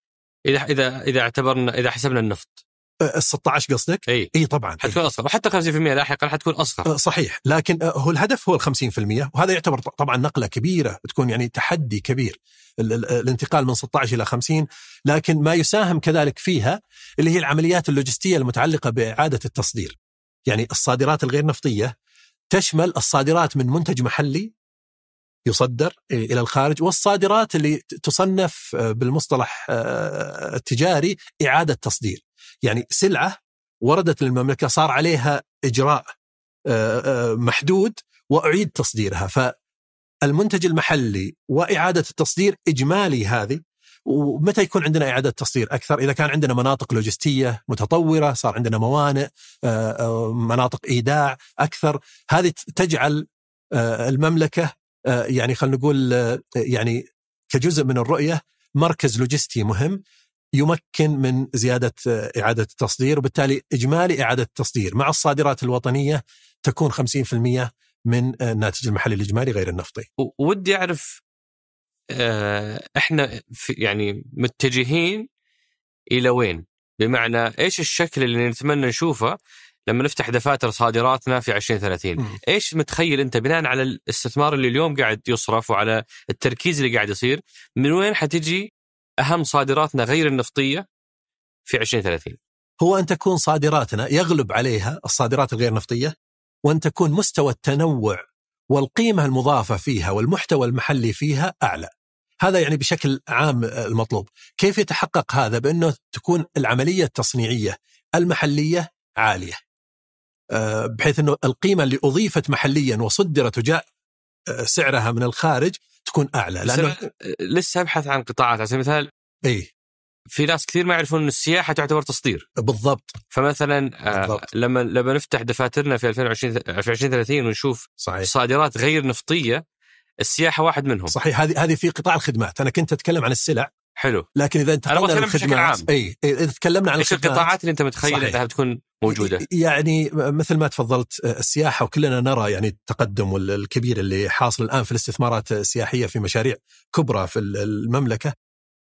إذا حسبنا النفط. 16 قصدك؟ إيه طبعا حتكون أصغر، وحتى 50% لاحقا حتكون أصغر. صحيح، لكن هو الهدف هو 50%، وهذا يعتبر طبعا نقلة كبيرة، بتكون يعني تحدي كبير الانتقال من 16 إلى 50. لكن ما يساهم كذلك فيها اللي هي العمليات اللوجستية المتعلقة بإعادة التصدير. يعني الصادرات الغير نفطية تشمل الصادرات من منتج محلي يصدر إلى الخارج، والصادرات اللي تصنف بالمصطلح التجاري إعادة تصدير. يعني سلعة وردت للمملكة صار عليها إجراء محدود وأعيد تصديرها، فالمنتج المحلي وإعادة التصدير إجمالي هذه. ومتى يكون عندنا إعادة تصدير أكثر؟ إذا كان عندنا مناطق لوجستية متطورة، صار عندنا موانئ، مناطق إيداع أكثر. هذه تجعل المملكة يعني خلينا نقول يعني كجزء من الرؤية مركز لوجستي مهم يمكن من زيادة إعادة التصدير، وبالتالي إجمالي إعادة التصدير مع الصادرات الوطنية تكون 50% من الناتج المحلي الإجمالي غير النفطي. ودي أعرف إحنا يعني متجهين إلى وين؟ بمعنى إيش الشكل اللي نتمنى نشوفه لما نفتح دفاتر صادراتنا في 2030؟ إيش متخيل أنت بناء على الاستثمار اللي اليوم قاعد يصرف وعلى التركيز اللي قاعد يصير، من وين حتجي أهم صادراتنا غير النفطية في 2030؟ هو أن تكون صادراتنا يغلب عليها الصادرات الغير نفطية، وأن تكون مستوى التنوع والقيمة المضافة فيها والمحتوى المحلي فيها أعلى. هذا يعني بشكل عام المطلوب. كيف يتحقق هذا؟ بأنه تكون العملية التصنيعية المحلية عالية، بحيث أنه القيمة اللي أضيفت محليا وصدرت وجاء سعرها من الخارج تكون أعلى. لأنه لسه أبحث عن قطاعات على سبيل المثال. في ناس كثير ما يعرفون أن السياحة تعتبر تصدير. بالضبط. فمثلا لما نفتح دفاترنا في 2030 ونشوف صحيح صادرات غير نفطية، السياحة واحد منهم. صحيح. هذه في قطاع الخدمات. أنا كنت أتكلم عن السلع. حلو. لكن إذا انتقلنا للخدمات، إذا تكلمنا عن إيش القطاعات اللي أنت متخيل أنها بتكون موجودة؟ يعني مثل ما تفضلت السياحة، وكلنا نرى يعني التقدم الكبير اللي حاصل الآن في الاستثمارات السياحية في مشاريع كبرى في المملكة.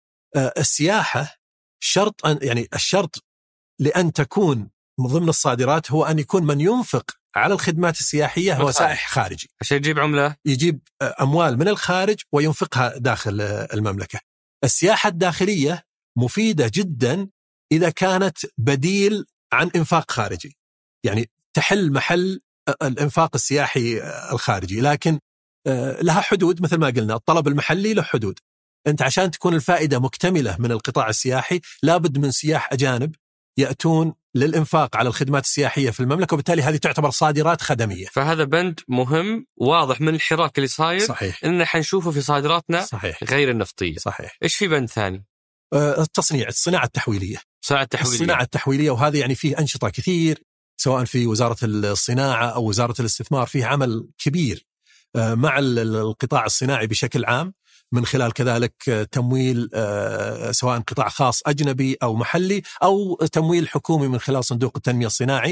السياحة شرط يعني الشرط لأن تكون من ضمن الصادرات هو أن يكون من ينفق على الخدمات السياحية هو سائح خارجي، عشان يجيب عملة، يجيب أموال من الخارج وينفقها داخل المملكة. السياحة الداخلية مفيدة جدا إذا كانت بديل عن إنفاق خارجي، يعني تحل محل الإنفاق السياحي الخارجي، لكن لها حدود. مثل ما قلنا الطلب المحلي له حدود. أنت عشان تكون الفائدة مكتملة من القطاع السياحي لابد من سياح أجانب يأتون للإنفاق على الخدمات السياحية في المملكة، وبالتالي هذه تعتبر صادرات خدمية. فهذا بند مهم واضح من الحراك اللي صاير. صحيح. إننا حنشوفه في صادراتنا. صحيح. غير النفطية. صحيح. إيش في بند ثاني؟ التصنيع، الصناعة التحويلية. الصناعة التحويلية، وهذه يعني فيه أنشطة كثير، سواء في وزارة الصناعة أو وزارة الاستثمار، فيه عمل كبير مع القطاع الصناعي بشكل عام، من خلال كذلك تمويل سواء قطاع خاص أجنبي أو محلي، أو تمويل حكومي من خلال صندوق التنمية الصناعي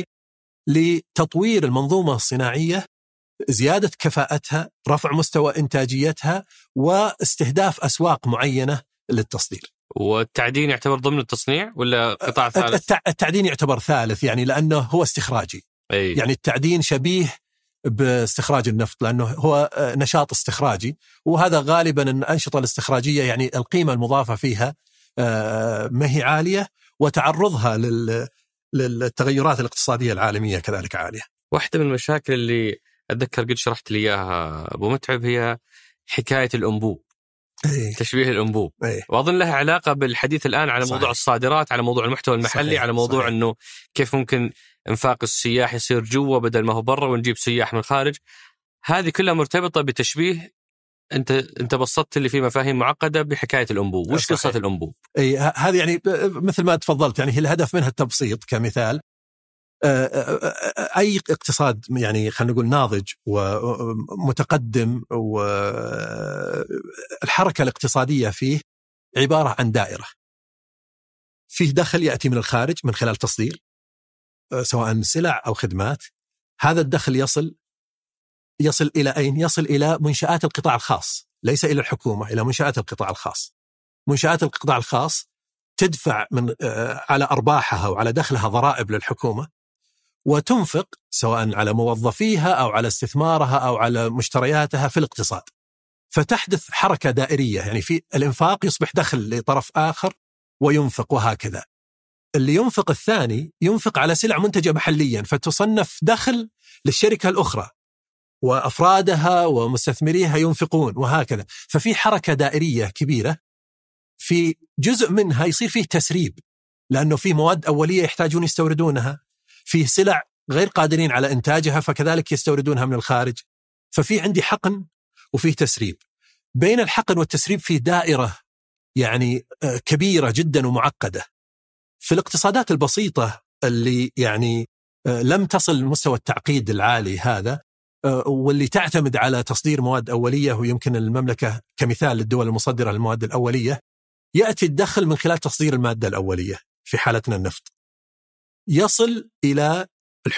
لتطوير المنظومة الصناعية، زيادة كفاءتها، رفع مستوى إنتاجيتها، واستهداف أسواق معينة للتصدير. والتعدين يعتبر ضمن التصنيع ولا قطاع ثالث؟ التعدين يعتبر ثالث، يعني لأنه هو استخراجي. يعني التعدين شبيه باستخراج النفط، لأنه هو نشاط استخراجي، وهذا غالبا الأنشطة الاستخراجية يعني القيمة المضافة فيها ما هي عالية، وتعرضها للتغيرات الاقتصادية العالمية كذلك عالية. واحدة من المشاكل اللي أتذكر قد شرحت لي إياها أبو متعب هي حكاية الأنبوب. تشبيه الأنبوب. وأظن لها علاقة بالحديث الآن على موضوع الصادرات، على موضوع المحتوى المحلي. على موضوع أنه كيف ممكن انفاق السياح يصير جوا بدل ما هو برا، ونجيب سياح من الخارج. هذه كلها مرتبطة بتشبيه. أنت بسطت اللي فيه مفاهيم معقدة بحكاية الأنبوب. وش قصة الأنبوب؟ هذه يعني مثل ما تفضلت، يعني هي الهدف منها التبسيط. كمثال، أي اقتصاد يعني خلينا نقول ناضج ومتقدم، والحركة الاقتصادية فيه عبارة عن دائرة. فيه دخل يأتي من الخارج من خلال تصدير سواء سلع أو خدمات. هذا الدخل يصل إلى أين؟ يصل إلى منشآت القطاع الخاص، ليس إلى الحكومة، إلى منشآت القطاع الخاص. منشآت القطاع الخاص تدفع من على أرباحها وعلى دخلها ضرائب للحكومة، وتنفق سواء على موظفيها أو على استثمارها أو على مشترياتها في الاقتصاد. فتحدث حركة دائرية، يعني في الإنفاق يصبح دخل لطرف آخر وينفق، وهكذا. اللي ينفق الثاني ينفق على سلع منتجة محليا فتصنف دخل للشركة الأخرى، وأفرادها ومستثمريها ينفقون وهكذا. ففي حركة دائرية كبيرة، في جزء منها يصير فيه تسريب لأنه في مواد أولية يحتاجون يستوردونها، في سلع غير قادرين على إنتاجها فكذلك يستوردونها من الخارج. ففي عندي حقن وفيه تسريب. بين الحقن والتسريب في دائرة يعني كبيرة جدا ومعقدة. في الاقتصادات البسيطة اللي يعني لم تصل لمستوى التعقيد العالي هذا، واللي تعتمد على تصدير مواد أولية، ويمكن المملكة كمثال للدول المصدرة للمواد الأولية، يأتي الدخل من خلال تصدير المادة الأولية. في حالتنا النفط يصل إلى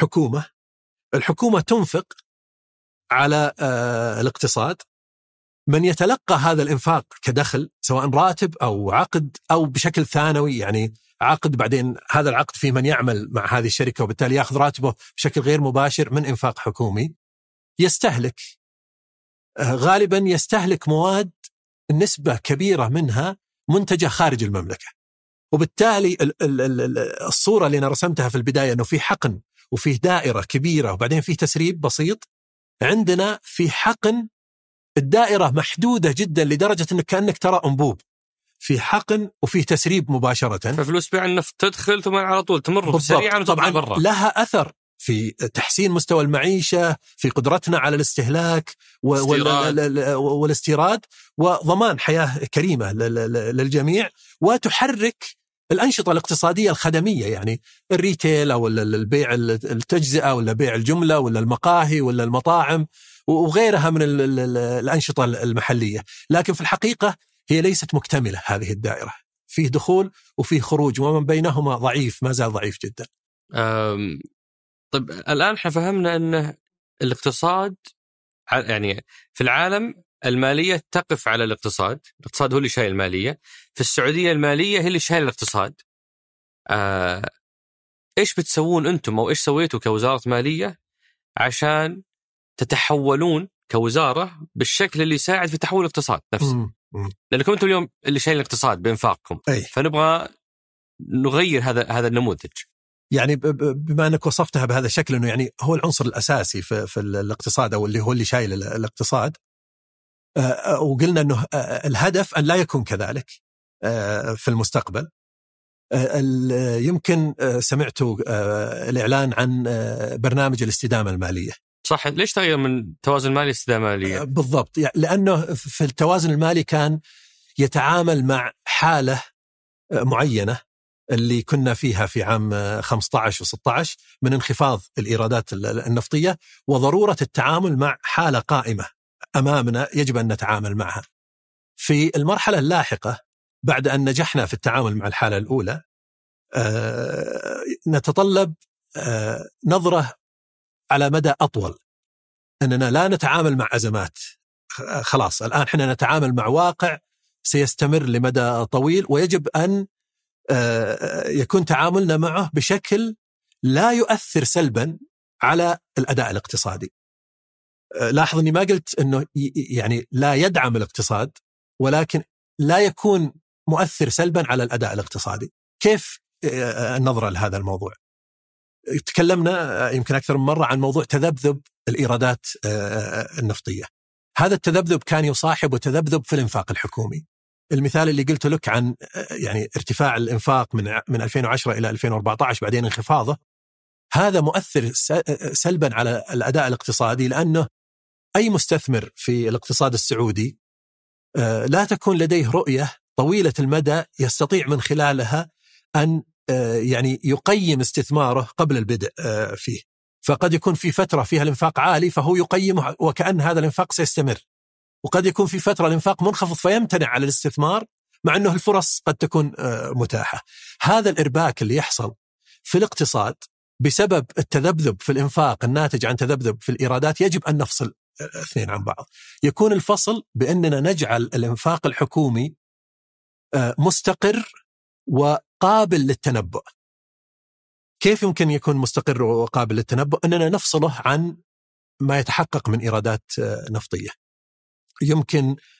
الحكومة تنفق على الاقتصاد. من يتلقى هذا الإنفاق كدخل سواء راتب أو عقد أو بشكل ثانوي، يعني عقد بعدين هذا العقد في من يعمل مع هذه الشركة وبالتالي يأخذ راتبه بشكل غير مباشر من إنفاق حكومي، يستهلك غالبا يستهلك مواد نسبة كبيرة منها منتجة خارج المملكة. وبالتالي الصورة اللي أنا رسمتها في البداية أنه في حقن وفيه دائرة كبيرة وبعدين فيه تسريب بسيط، عندنا في حقن الدائرة محدودة جدا لدرجة أنك كأنك ترى أنبوب، في حقن وفيه تسريب مباشرة. ففلوس بيع النفط تدخل ثم على طول تمر سريعا وتطلع برا. لها أثر في تحسين مستوى المعيشة، في قدرتنا على الاستهلاك والاستيراد وضمان حياة كريمة للجميع، وتحرك الأنشطة الاقتصادية الخدمية، يعني الريتيل أو البيع التجزئة ولا بيع الجملة ولا المقاهي ولا المطاعم وغيرها من الأنشطة المحلية. لكن في الحقيقة هي ليست مكتملة هذه الدائرة، فيه دخول وفيه خروج ومن بينهما ضعيف، ما زال ضعيف جدا. طيب الآن احنا فهمنا أن الاقتصاد يعني في العالم المالية تقف على الاقتصاد هو اللي شايل المالية. في السعودية المالية هي اللي شايل الاقتصاد. إيش بتسوون أنتم أو إيش سويتوا كوزارة مالية عشان تتحولون كوزارة بالشكل اللي يساعد في تحول الاقتصاد نفسه؟ لأنكم أنتم اليوم اللي شايل الاقتصاد بإنفاقكم، فنبغى نغير هذا النموذج. يعني بما أنك وصفتها بهذا الشكل أنه يعني هو العنصر الأساسي في الاقتصاد أو اللي هو اللي شايل الاقتصاد، وقلنا أنه الهدف أن لا يكون كذلك في المستقبل. يمكن سمعتوا الإعلان عن برنامج الاستدامة المالية. صح، ليش تغير من توازن مالي استدامة مالية؟ بالضبط، يعني لأنه في التوازن المالي كان يتعامل مع حالة معينة اللي كنا فيها في عام 15 و16 من انخفاض الإيرادات النفطية، وضرورة التعامل مع حالة قائمة أمامنا يجب أن نتعامل معها. في المرحلة اللاحقة بعد أن نجحنا في التعامل مع الحالة الأولى، نتطلب نظرة على مدى أطول، أننا لا نتعامل مع أزمات، خلاص الآن احنا نتعامل مع واقع سيستمر لمدى طويل، ويجب أن يكون تعاملنا معه بشكل لا يؤثر سلبا على الأداء الاقتصادي. لاحظ أني ما قلت أنه يعني لا يدعم الاقتصاد، ولكن لا يكون مؤثر سلبا على الأداء الاقتصادي. كيف النظرة لهذا الموضوع؟ تكلمنا يمكن أكثر من مرة عن موضوع تذبذب الإيرادات النفطية. هذا التذبذب كان يصاحب تذبذب في الإنفاق الحكومي. المثال اللي قلت لك عن يعني ارتفاع الإنفاق من 2010 إلى 2014 بعدين انخفاضه، هذا مؤثر سلبا على الأداء الاقتصادي، لأنه أي مستثمر في الاقتصاد السعودي لا تكون لديه رؤية طويلة المدى يستطيع من خلالها أن يعني يقيم استثماره قبل البدء فيه. فقد يكون في فترة فيها الإنفاق عالي فهو يقيمه وكأن هذا الإنفاق سيستمر، وقد يكون في فترة الإنفاق منخفض فيمتنع على الاستثمار مع أنه الفرص قد تكون متاحة. هذا الإرباك اللي يحصل في الاقتصاد بسبب التذبذب في الإنفاق الناتج عن تذبذب في الإيرادات يجب أن نفصل اثنين عن بعض. يكون الفصل بأننا نجعل الإنفاق الحكومي مستقر وقابل للتنبؤ. كيف يمكن يكون مستقر وقابل للتنبؤ؟ أننا نفصله عن ما يتحقق من إيرادات نفطية. يمكن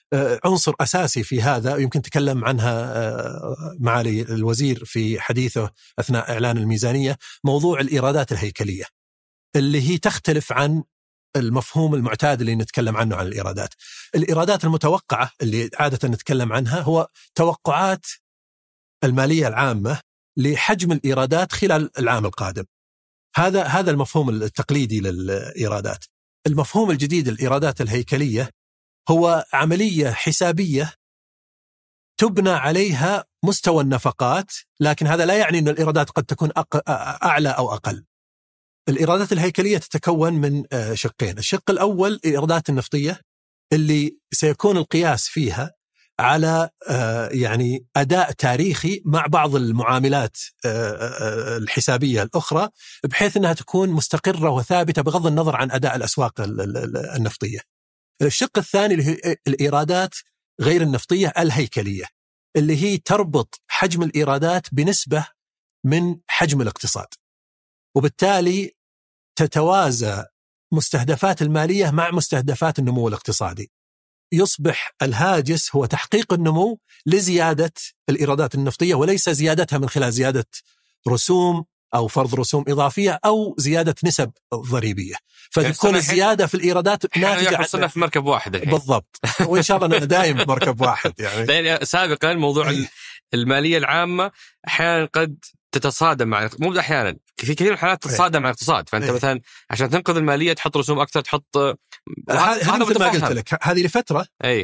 عنصر أساسي في هذا، يمكن تكلم عنها معالي الوزير في حديثه أثناء إعلان الميزانية، موضوع الإيرادات الهيكلية اللي هي تختلف عن المفهوم المعتاد اللي نتكلم عنه عن الإيرادات. الإيرادات المتوقعة اللي عادة نتكلم عنها هو توقعات المالية العامة لحجم الإيرادات خلال العام القادم. هذا المفهوم التقليدي للإيرادات. المفهوم الجديد للإيرادات الهيكلية هو عملية حسابية تبنى عليها مستوى النفقات، لكن هذا لا يعني أن الإيرادات قد تكون أعلى أو أقل. الإيرادات الهيكلية تتكون من شقين. الشق الأول الإيرادات النفطية اللي سيكون القياس فيها على يعني أداء تاريخي مع بعض المعاملات الحسابية الأخرى، بحيث أنها تكون مستقرة وثابتة بغض النظر عن أداء الأسواق النفطية. الشق الثاني اللي هي الإيرادات غير النفطية الهيكلية، اللي هي تربط حجم الإيرادات بنسبة من حجم الاقتصاد، وبالتالي تتوازى مستهدفات المالية مع مستهدفات النمو الاقتصادي. يصبح الهاجس هو تحقيق النمو لزيادة الإيرادات النفطية، وليس زيادتها من خلال زيادة رسوم أو فرض رسوم إضافية أو زيادة نسب ضريبية. فتكون الزيادة في الإيرادات ناتجة عن في مركب واحد الحين. بالضبط، وإن شاء الله دائم مركب واحد يعني. سابقا موضوع المالية العامة أحيانا قد تتصادم مع، مو أحيانا، في كثير من الحالات تتصادم مع الاقتصاد. فأنت مثلا عشان تنقذ المالية تحط رسوم أكثر، تحط هذا مثل ما قلت لك هذه لفترة.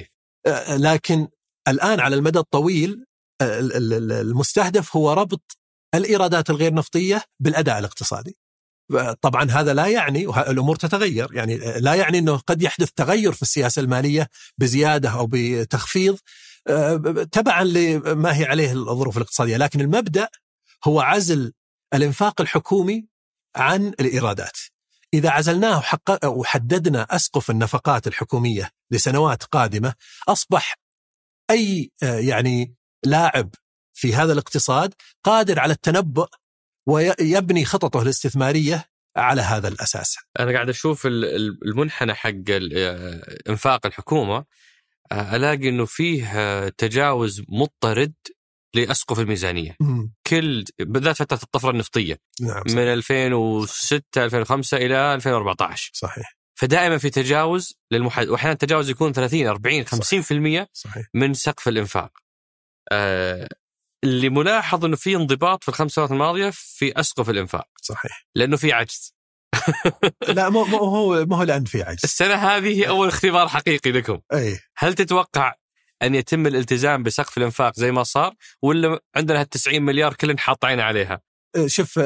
لكن الآن على المدى الطويل المستهدف هو ربط الإيرادات الغير نفطية بالأداء الاقتصادي. طبعا هذا لا يعني، والأمور تتغير، يعني لا يعني أنه قد يحدث تغير في السياسة المالية بزيادة أو بتخفيض تبعا لما هي عليه الظروف الاقتصادية، لكن المبدأ هو عزل الإنفاق الحكومي عن الإيرادات. إذا عزلناه وحددنا أسقف النفقات الحكومية لسنوات قادمة، أصبح أي يعني لاعب في هذا الاقتصاد قادر على التنبؤ ويبني خططه الاستثمارية على هذا الأساس. أنا قاعد أشوف المنحنى حق إنفاق الحكومة، ألاقي أنه فيه تجاوز مضطرد لأسقف الميزانية. كل بالذات فترة الطفرة النفطية. نعم، من 2006 2005 إلى 2014. صحيح. فدائما في تجاوز وأحيانا التجاوز يكون 30 40 50% صحيح. من سقف الإنفاق. اللي ملاحظ أنه في انضباط في ال5 سنوات الماضية في أسقف الإنفاق. صحيح. لأنه في عجز. لا ما هو لأن في عجز. السنة هذه هي أول اختبار حقيقي لكم. هل تتوقع أن يتم الالتزام بسقف الإنفاق زي ما صار، ولا عندنا 90 مليار كلنا حاطين عليها؟ شوف،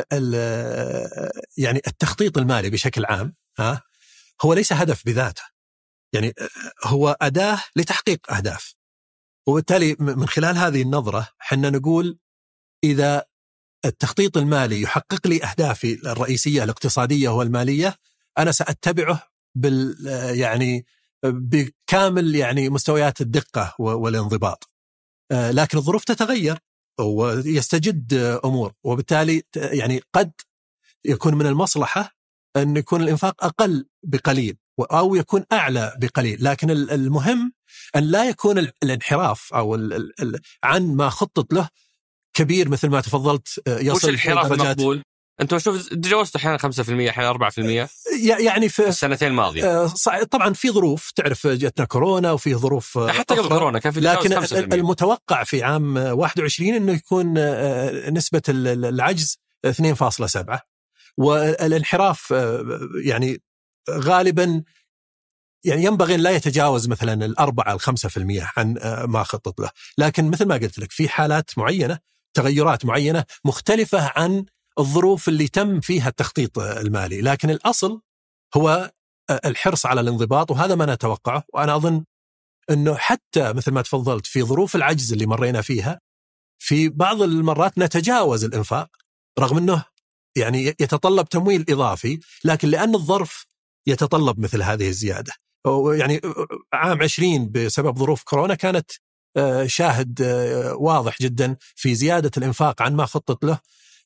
يعني التخطيط المالي بشكل عام هو ليس هدف بذاته، يعني هو أداة لتحقيق أهداف. وبالتالي من خلال هذه النظرة حنا نقول إذا التخطيط المالي يحقق لي أهدافي الرئيسية الاقتصادية والمالية، أنا سأتبعه يعني بكامل يعني مستويات الدقة والانضباط. لكن الظروف تتغير ويستجد أمور، وبالتالي يعني قد يكون من المصلحة أن يكون الإنفاق أقل بقليل أو يكون أعلى بقليل، لكن المهم أن لا يكون الانحراف أو عن ما خطط له كبير مثل ما تفضلت. يصل الانحراف المقبول. أنتم شوف تجاوزت أحيانا 5% أحيانا 4%، يعني في السنتين الماضية. طبعا في ظروف، تعرف جتنا كورونا وفي ظروف حتى قبل كورونا كان في لكن 5%. المتوقع في عام 21 أنه يكون نسبة العجز 2.7، والانحراف يعني غالبا يعني ينبغي لا يتجاوز مثلا 4 أو 5% عن ما خطط له. لكن مثل ما قلت لك في حالات معينة، تغيرات معينة مختلفة عن الظروف اللي تم فيها التخطيط المالي، لكن الأصل هو الحرص على الانضباط، وهذا ما نتوقعه. وأنا أظن أنه حتى مثل ما تفضلت في ظروف العجز اللي مرينا فيها في بعض المرات نتجاوز الإنفاق رغم أنه يعني يتطلب تمويل إضافي، لكن لأن الظرف يتطلب مثل هذه الزيادة. يعني عام 20 بسبب ظروف كورونا كانت شاهد واضح جدا في زيادة الإنفاق عن ما خطط له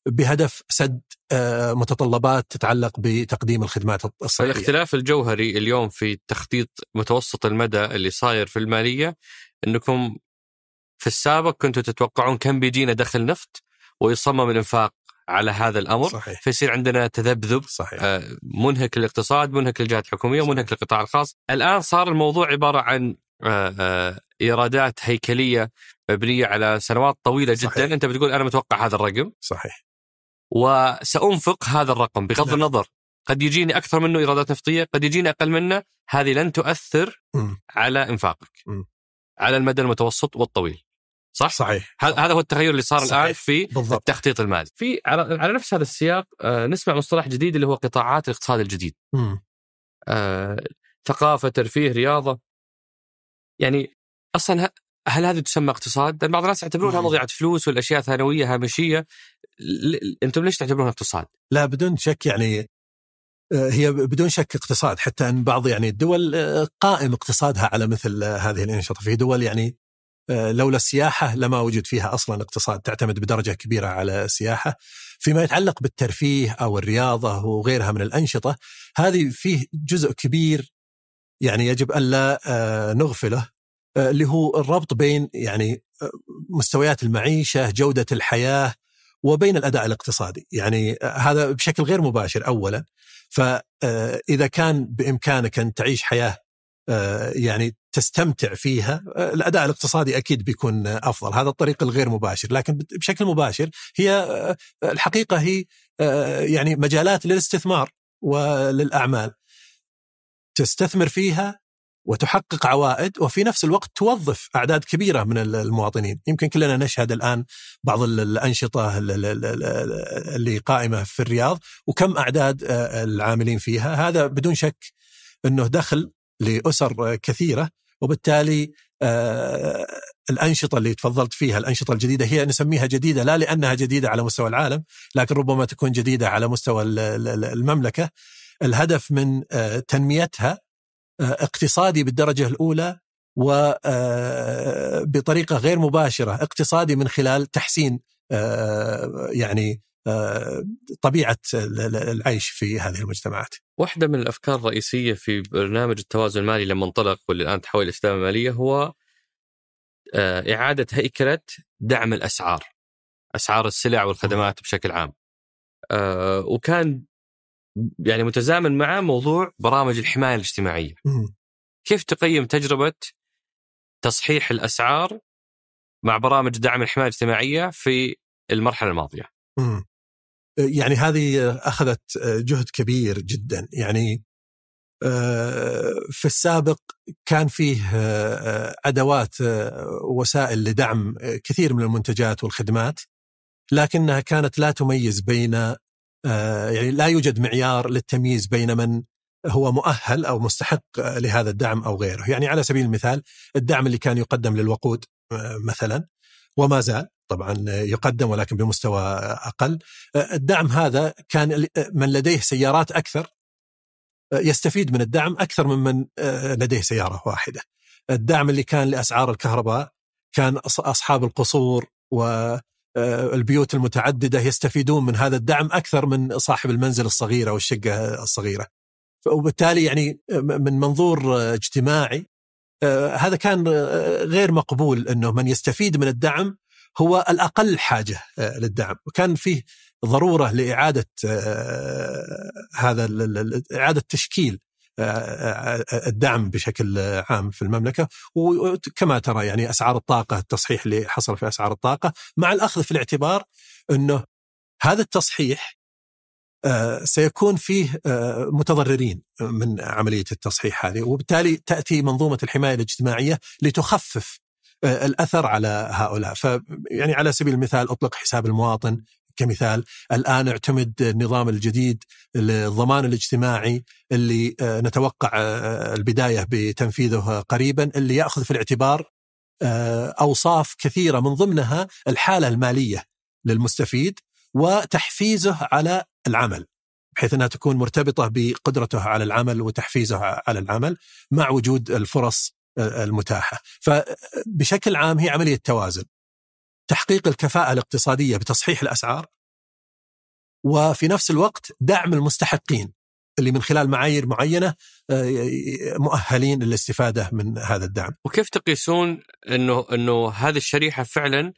بهدف سد متطلبات تتعلق بتقديم الخدمات الصحية. الاختلاف الجوهري اليوم في التخطيط متوسط المدى اللي صاير في المالية، أنكم في السابق كنتوا تتوقعون كم بيجينا دخل نفط ويصمم الإنفاق على هذا الأمر. صحيح. فيصير عندنا تذبذب منهك للاقتصاد، منهك للجهات الحكومية، ومنهك للقطاع الخاص. الآن صار الموضوع عبارة عن إيرادات هيكلية مبنية على سنوات طويلة جدا. صحيح. أنت بتقول أنا متوقع هذا الرقم، صحيح، وسأنفق هذا الرقم بغض النظر، قد يجيني أكثر منه إيرادات نفطية، قد يجيني أقل منه. هذه لن تؤثر على إنفاقك على المدى المتوسط والطويل. صحيح. هذا هو التغير اللي صار صحيح. الآن في بالضبط. التخطيط المالي. في على نفس هذا السياق نسمع مصطلح جديد اللي هو قطاعات الاقتصاد الجديد. ثقافة، ترفيه، رياضة. يعني أصلا هل هذه تسمى اقتصاد؟ بعض الناس يعتبرونها مضيعة فلوس والأشياء ثانوية هامشية. أنتم ليش تعتبرونها اقتصاد؟ لا، بدون شك، يعني هي بدون شك اقتصاد، حتى أن بعض يعني الدول قائم اقتصادها على مثل هذه الأنشطة. في دول يعني لولا السياحة لما وجد فيها أصلا اقتصاد، تعتمد بدرجة كبيرة على السياحة. فيما يتعلق بالترفيه أو الرياضة وغيرها من الأنشطة، هذه فيه جزء كبير يعني يجب ألا نغفله، اللي هو الربط بين يعني مستويات المعيشة، جودة الحياة، وبين الأداء الاقتصادي. يعني هذا بشكل غير مباشر أولا. فإذا كان بإمكانك أن تعيش حياة يعني تستمتع فيها، الأداء الاقتصادي أكيد بيكون أفضل. هذا الطريق الغير مباشر. لكن بشكل مباشر هي الحقيقة هي يعني مجالات للاستثمار وللأعمال، تستثمر فيها وتحقق عوائد، وفي نفس الوقت توظف أعداد كبيرة من المواطنين. يمكن كلنا نشهد الآن بعض الأنشطة اللي قائمة في الرياض وكم أعداد العاملين فيها. هذا بدون شك أنه دخل لأسر كثيرة، وبالتالي الأنشطة اللي تفضلت فيها، الأنشطة الجديدة، هي نسميها جديدة لا لأنها جديدة على مستوى العالم، لكن ربما تكون جديدة على مستوى المملكة. الهدف من تنميتها اقتصادي بالدرجة الأولى، وبطريقة غير مباشرة اقتصادي من خلال تحسين يعني طبيعة العيش في هذه المجتمعات. واحدة من الأفكار الرئيسية في برنامج التوازن المالي لما انطلق واللي الآن تحول الإسلام المالية هو إعادة هيكلة دعم الأسعار، أسعار السلع والخدمات بشكل عام. وكان يعني متزامن مع موضوع برامج الحماية الاجتماعية. كيف تقيم تجربة تصحيح الأسعار مع برامج دعم الحماية الاجتماعية في المرحلة الماضية؟ يعني هذه أخذت جهد كبير جدا. يعني في السابق كان فيه أدوات وسائل لدعم كثير من المنتجات والخدمات، لكنها كانت لا تميز بين يعني لا يوجد معيار للتمييز بين من هو مؤهل أو مستحق لهذا الدعم أو غيره. يعني على سبيل المثال الدعم اللي كان يقدم للوقود مثلا، وما زال طبعا يقدم ولكن بمستوى أقل. الدعم هذا كان من لديه سيارات أكثر يستفيد من الدعم أكثر من لديه سيارة واحدة. الدعم اللي كان لأسعار الكهرباء كان أصحاب القصور والبيوت المتعددة يستفيدون من هذا الدعم أكثر من صاحب المنزل الصغيرة والشقة الصغيرة. وبالتالي يعني من منظور اجتماعي هذا كان غير مقبول، أنه من يستفيد من الدعم هو الأقل حاجة للدعم. وكان فيه ضرورة لإعادة إعادة تشكيل الدعم بشكل عام في المملكة. وكما ترى يعني أسعار الطاقة، التصحيح اللي حصل في أسعار الطاقة، مع الأخذ في الاعتبار أنه هذا التصحيح سيكون فيه متضررين من عملية التصحيح هذه، وبالتالي تأتي منظومة الحماية الاجتماعية لتخفف الأثر على هؤلاء. فيعني على سبيل المثال أطلق حساب المواطن كمثال. الآن اعتمد النظام الجديد للضمان الاجتماعي اللي نتوقع البداية بتنفيذه قريبا، اللي يأخذ في الاعتبار أوصاف كثيرة من ضمنها الحالة المالية للمستفيد وتحفيزه على العمل، بحيث أنها تكون مرتبطة بقدرته على العمل وتحفيزه على العمل مع وجود الفرص المتاحة. فبشكل عام هي عملية توازن، تحقيق الكفاءة الاقتصادية بتصحيح الأسعار، وفي نفس الوقت دعم المستحقين اللي من خلال معايير معينة مؤهلين للاستفادة من هذا الدعم. وكيف تقيسون أنه هذه الشريحة فعلا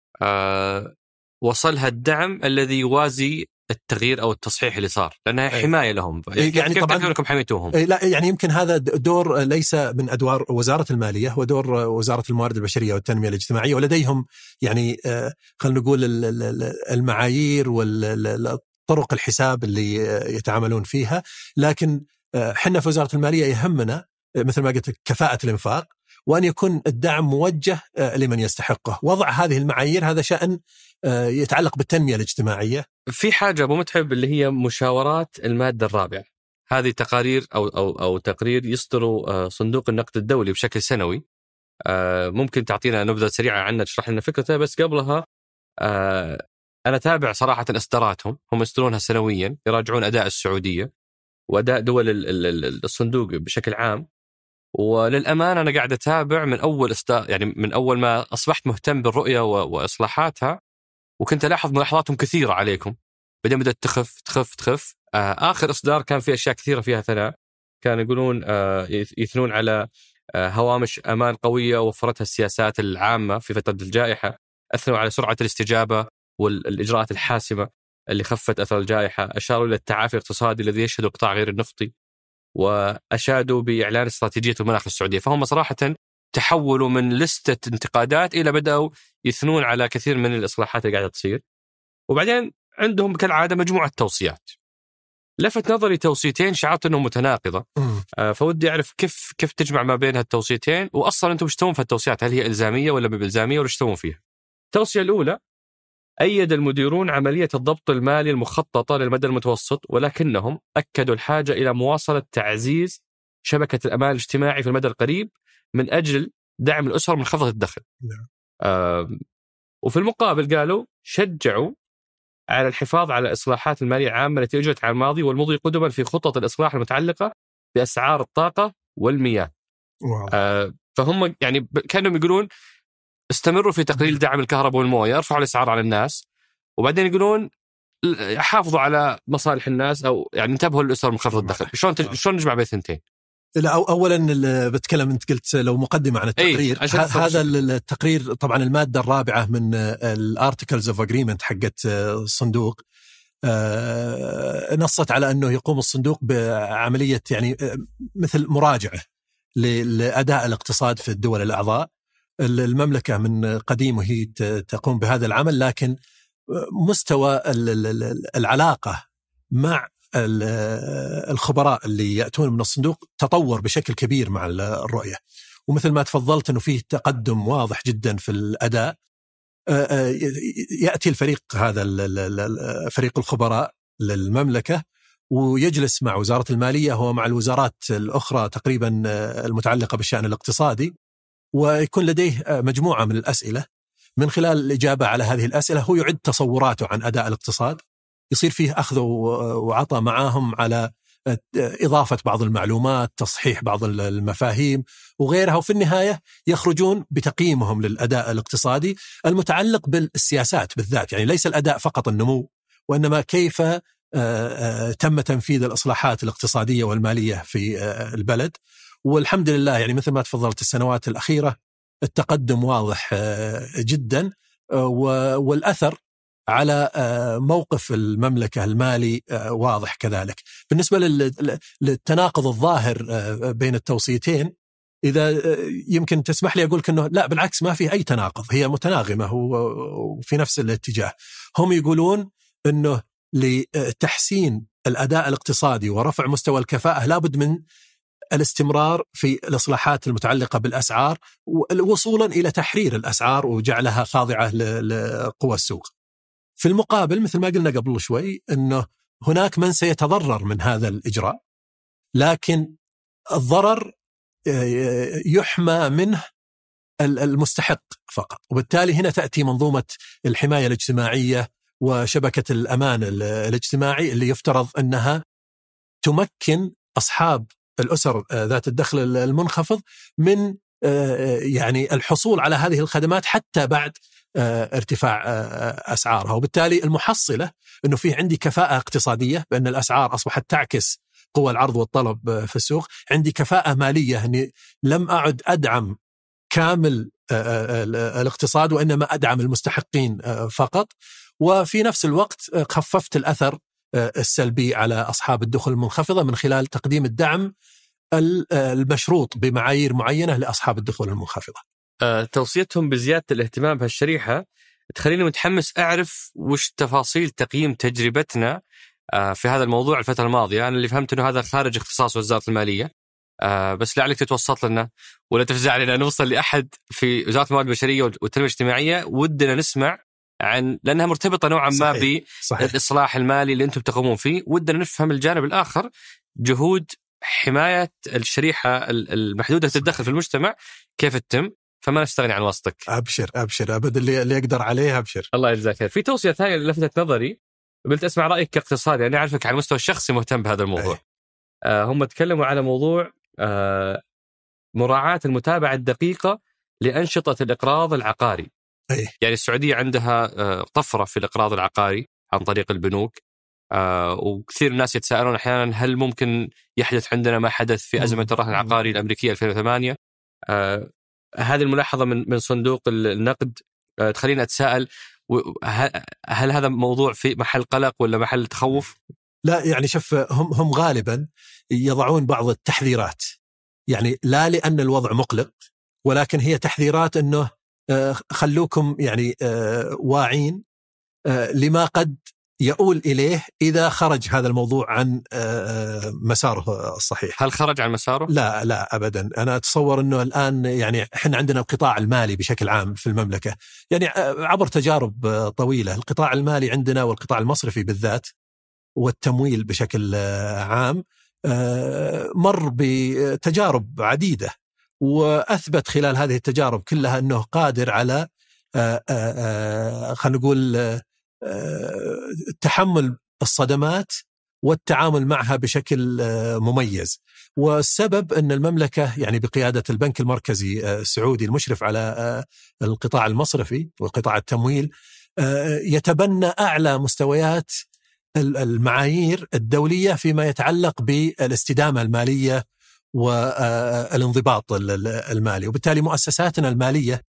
وصلها الدعم الذي يوازي التغيير أو التصحيح اللي صار، لأنها حماية لهم، يعني كيف تعرفون أنكم حميتوهم؟ لا يعني يمكن هذا دور ليس من أدوار وزارة المالية، ودور وزارة الموارد البشرية والتنمية الاجتماعية، ولديهم يعني خلينا نقول المعايير والطرق الحساب اللي يتعاملون فيها. لكن حنا في وزارة المالية يهمنا مثل ما قلت كفاءة الإنفاق، وأن يكون الدعم موجه لمن يستحقه. وضع هذه المعايير هذا شأن يتعلق بالتنمية الاجتماعية. في حاجة أبو متعب اللي هي مشاورات المادة الرابعة، هذه تقارير أو تقرير يصدر صندوق النقد الدولي بشكل سنوي. ممكن تعطينا نبذة سريعة عنها تشرح لنا فكرتها؟ بس قبلها أنا تابع صراحة إصداراتهم، هم يصدرونها سنويا، يراجعون أداء السعودية وأداء دول الصندوق بشكل عام. وللأمانة أنا قاعد أتابع من أول يعني من أول ما أصبحت مهتم بالرؤية وإصلاحاتها، وكنت ألاحظ ملاحظاتهم كثيرة عليكم، بدأت تخف. آخر إصدار كان فيه أشياء كثيرة فيها ثناء، كانوا يقولون يثنون على هوامش أمان قوية وفرتها السياسات العامة في فترة الجائحة، أثنوا على سرعة الاستجابة والإجراءات الحاسمة اللي خفت أثر الجائحة، أشاروا إلى التعافي الاقتصادي الذي يشهد القطاع غير النفطي، وأشادوا بإعلان استراتيجية المناخ السعودية. فهم صراحة تحولوا من لستة انتقادات إلى بدأوا يثنون على كثير من الإصلاحات اللي قاعدة تصير. وبعدين عندهم كالعادة مجموعة توصيات. لفت نظري توصيتين شعرت أنهم متناقضة، فودي أعرف كيف تجمع ما بين هالتوصيتين، وأصلا أنتم اشتون في التوصيات، هل هي إلزامية ولا بإلزامية ولا اشتون فيها؟ التوصية الأولى: أيد المديرون عملية الضبط المالي المخططة للمدى المتوسط، ولكنهم أكدوا الحاجة إلى مواصلة تعزيز شبكة الأمان الاجتماعي في المدى القريب من أجل دعم الأسر منخفضة الدخل. وفي المقابل قالوا شجعوا على الحفاظ على الإصلاحات المالية العامة التي أجرت على الماضي والمضي قدما في خطط الإصلاح المتعلقة بأسعار الطاقة والمياه. فهم يعني كانوا يقولون استمروا في تقليل دعم الكهرباء والمويه، ارفعوا الأسعار على الناس، وبعدين يقولون حافظوا على مصالح الناس، أو يعني انتبهوا للأسر منخفض الدخل. شلون نجمع بين الثنتين؟ لا أولا بتكلم، أنت قلت لو مقدمة عن التقرير. هذا التقرير طبعا المادة الرابعة من الارتكلز اوف اجريمنت حقت الصندوق نصت على أنه يقوم الصندوق بعملية يعني مثل مراجعة لأداء الاقتصاد في الدول الأعضاء. المملكة من قديم وهي تقوم بهذا العمل، لكن مستوى العلاقة مع الخبراء اللي يأتون من الصندوق تطور بشكل كبير مع الرؤية. ومثل ما تفضلت أنه فيه تقدم واضح جدا في الأداء. يأتي الفريق هذا فريق الخبراء للمملكة ويجلس مع وزارة المالية ومع الوزارات الأخرى تقريبا المتعلقة بالشأن الاقتصادي، ويكون لديه مجموعة من الأسئلة. من خلال الإجابة على هذه الأسئلة هو يعد تصوراته عن أداء الاقتصاد، يصير فيه أخذ وعطى معاهم على إضافة بعض المعلومات، تصحيح بعض المفاهيم وغيرها، وفي النهاية يخرجون بتقييمهم للأداء الاقتصادي المتعلق بالسياسات بالذات. يعني ليس الأداء فقط النمو، وإنما كيف تم تنفيذ الإصلاحات الاقتصادية والمالية في البلد. والحمد لله يعني مثل ما تفضلت السنوات الأخيرة التقدم واضح جدا، والأثر على موقف المملكة المالي واضح كذلك. بالنسبة للتناقض الظاهر بين التوصيتين، إذا يمكن تسمح لي أقولك أنه لا بالعكس ما فيه أي تناقض، هي متناغمة وفي نفس الاتجاه. هم يقولون أنه لتحسين الأداء الاقتصادي ورفع مستوى الكفاءة لابد من الاستمرار في الإصلاحات المتعلقة بالأسعار وصولا إلى تحرير الأسعار وجعلها خاضعة لقوى السوق. في المقابل مثل ما قلنا قبل شوي أنه هناك من سيتضرر من هذا الإجراء، لكن الضرر يحمى منه المستحق فقط. وبالتالي هنا تأتي منظومة الحماية الاجتماعية وشبكة الأمان الاجتماعي اللي يفترض أنها تمكن أصحاب الأسر ذات الدخل المنخفض من يعني الحصول على هذه الخدمات حتى بعد ارتفاع أسعارها. وبالتالي المحصلة أنه فيه عندي كفاءة اقتصادية، بأن الأسعار أصبحت تعكس قوى العرض والطلب في السوق. عندي كفاءة مالية، أني لم أعد أدعم كامل الاقتصاد وإنما أدعم المستحقين فقط. وفي نفس الوقت خففت الأثر السلبي على أصحاب الدخل المنخفضة من خلال تقديم الدعم المشروط بمعايير معينة لأصحاب الدخل المنخفضة. توصيتهم بزيادة الاهتمام بهالشريحة تخليني متحمس أعرف وش تفاصيل تقييم تجربتنا في هذا الموضوع الفترة الماضية. أنا اللي فهمت أنه هذا خارج اختصاص وزارة المالية، بس لعلك تتوسط لنا ولا تفزع لنا نوصل لأحد في وزارة الموارد البشرية والتنمية الاجتماعية ودنا نسمع عن، لأنها مرتبطة نوعا ما بالإصلاح المالي اللي أنتم تقومون فيه. ودنا نفهم الجانب الآخر، جهود حماية الشريحة المحدودة الدخل في المجتمع كيف تتم. فما نستغني عن واسطك. أبشر أبد اللي يقدر عليه. أبشر. الله يجزاك خير. في توصية ثانية لفتت نظري، قلت أسمع رأيك كاقتصادي، يعني أعرفك على المستوى الشخصي مهتم بهذا الموضوع. هم تكلموا على موضوع مراعاة المتابعة الدقيقة لأنشطة الإقراض العقاري. يعني السعودية عندها طفرة في الإقراض العقاري عن طريق البنوك، وكثير الناس يتساءلون أحيانا هل ممكن يحدث عندنا ما حدث في أزمة الرهن العقاري الأمريكية 2008. هذه الملاحظة من صندوق النقد تخلينا أتساءل، هل هذا موضوع في محل قلق ولا محل تخوف؟ لا، يعني شوف، هم غالبا يضعون بعض التحذيرات، يعني لا لأن الوضع مقلق، ولكن هي تحذيرات أنه خلوكم يعني واعين لما قد يؤول إليه إذا خرج هذا الموضوع عن مساره الصحيح. هل خرج عن مساره؟ لا أبدا. أنا أتصور أنه الآن يعني إحنا عندنا القطاع المالي بشكل عام في المملكة، يعني عبر تجارب طويلة القطاع المالي عندنا والقطاع المصرفي بالذات والتمويل بشكل عام مر بتجارب عديدة، وأثبت خلال هذه التجارب كلها أنه قادر على خلينا نقول تحمل الصدمات والتعامل معها بشكل مميز. والسبب أن المملكة يعني بقيادة البنك المركزي السعودي المشرف على القطاع المصرفي وقطاع التمويل يتبنى أعلى مستويات المعايير الدولية فيما يتعلق بالاستدامة المالية والانضباط المالي. وبالتالي مؤسساتنا المالية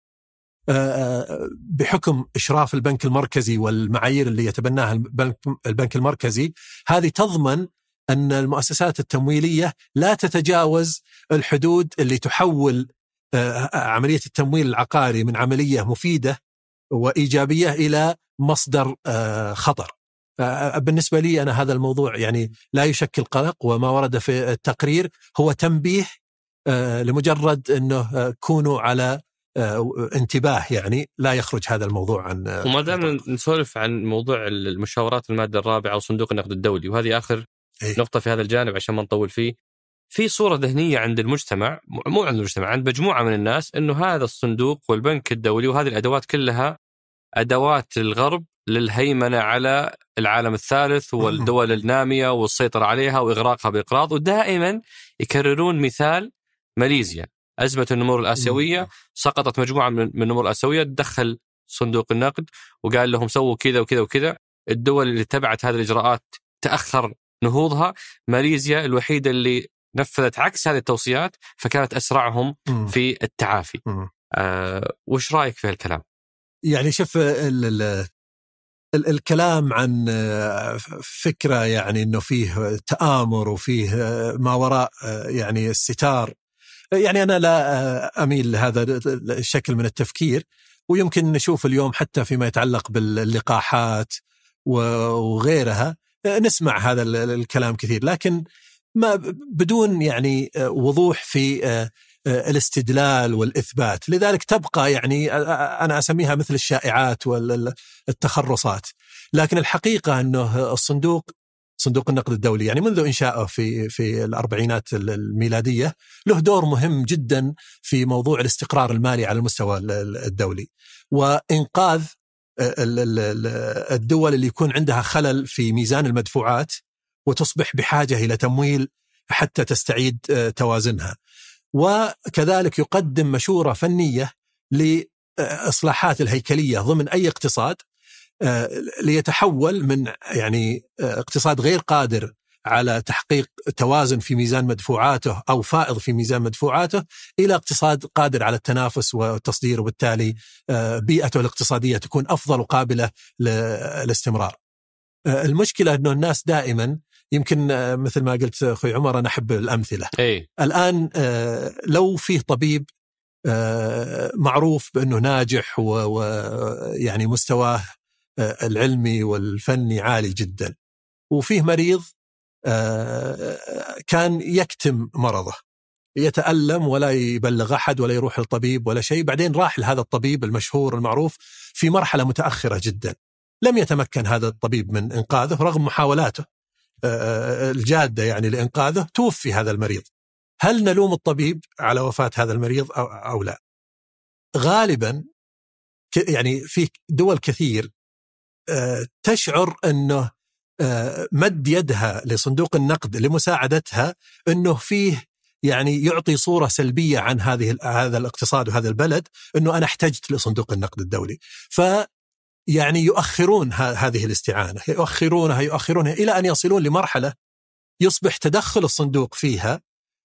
بحكم إشراف البنك المركزي والمعايير اللي يتبناها البنك المركزي، هذه تضمن أن المؤسسات التمويلية لا تتجاوز الحدود اللي تحول عملية التمويل العقاري من عملية مفيدة وإيجابية إلى مصدر خطر. بالنسبة لي أنا هذا الموضوع يعني لا يشكل قلق، وما ورد في التقرير هو تنبيه لمجرد أنه كونوا على انتباه، يعني لا يخرج هذا الموضوع عن. وما دام نسولف عن موضوع المشاورات المادة الرابعة وصندوق النقد الدولي، وهذه آخر نقطة في هذا الجانب عشان ما نطول فيه، في صورة ذهنية عند المجتمع، مو عند المجتمع، عند مجموعة من الناس، أنه هذا الصندوق والبنك الدولي وهذه الأدوات كلها أدوات الغرب للهيمنة على العالم الثالث والدول النامية والسيطرة عليها وإغراقها بإقراض. ودائما يكررون مثال ماليزيا، أزمة النمور الآسيوية، سقطت مجموعة من النمور الآسيوية، دخل صندوق النقد وقال لهم سووا كذا وكذا وكذا. الدول اللي تبعت هذه الإجراءات تأخر نهوضها. ماليزيا الوحيدة اللي نفذت عكس هذه التوصيات، فكانت أسرعهم في التعافي. وش رأيك في هالكلام؟ يعني شوف الكلام عن فكرة يعني أنه فيه تآمر وفيه ما وراء يعني الستار، يعني أنا لا أميل لهذا الشكل من التفكير. ويمكن نشوف اليوم حتى فيما يتعلق باللقاحات وغيرها نسمع هذا الكلام كثير، لكن ما بدون يعني وضوح في الاستدلال والإثبات. لذلك تبقى يعني أنا أسميها مثل الشائعات والتخرصات. لكن الحقيقة أنه صندوق النقد الدولي يعني منذ إنشائه في الأربعينات الميلادية له دور مهم جدا في موضوع الاستقرار المالي على المستوى الدولي، وإنقاذ الدول اللي يكون عندها خلل في ميزان المدفوعات وتصبح بحاجة إلى تمويل حتى تستعيد توازنها. وكذلك يقدم مشورة فنية إصلاحات الهيكلية ضمن أي اقتصاد ليتحول من يعني اقتصاد غير قادر على تحقيق توازن في ميزان مدفوعاته أو فائض في ميزان مدفوعاته إلى اقتصاد قادر على التنافس والتصدير، وبالتالي بيئته الاقتصادية تكون أفضل وقابلة للاستمرار. المشكلة أنه الناس دائما يمكن مثل ما قلت أخوي عمر أنا أحب الأمثلة. الآن لو فيه طبيب معروف بأنه ناجح ويعني مستواه العلمي والفني عالي جدا، وفيه مريض كان يكتم مرضه، يتألم ولا يبلغ أحد ولا يروح للطبيب ولا شيء، بعدين راح لهذا الطبيب المشهور المعروف في مرحلة متأخرة جدا، لم يتمكن هذا الطبيب من إنقاذه رغم محاولاته الجادة يعني لإنقاذه، توفي هذا المريض. هل نلوم الطبيب على وفاة هذا المريض أو لا؟ غالبا يعني في دول كثير تشعر أنه مد يدها لصندوق النقد لمساعدتها أنه فيه يعني يعطي صورة سلبية عن هذا الاقتصاد وهذا البلد، أنه أنا احتجت لصندوق النقد الدولي، يعني يؤخرون هذه الاستعانة، يؤخرونها إلى أن يصلون لمرحلة يصبح تدخل الصندوق فيها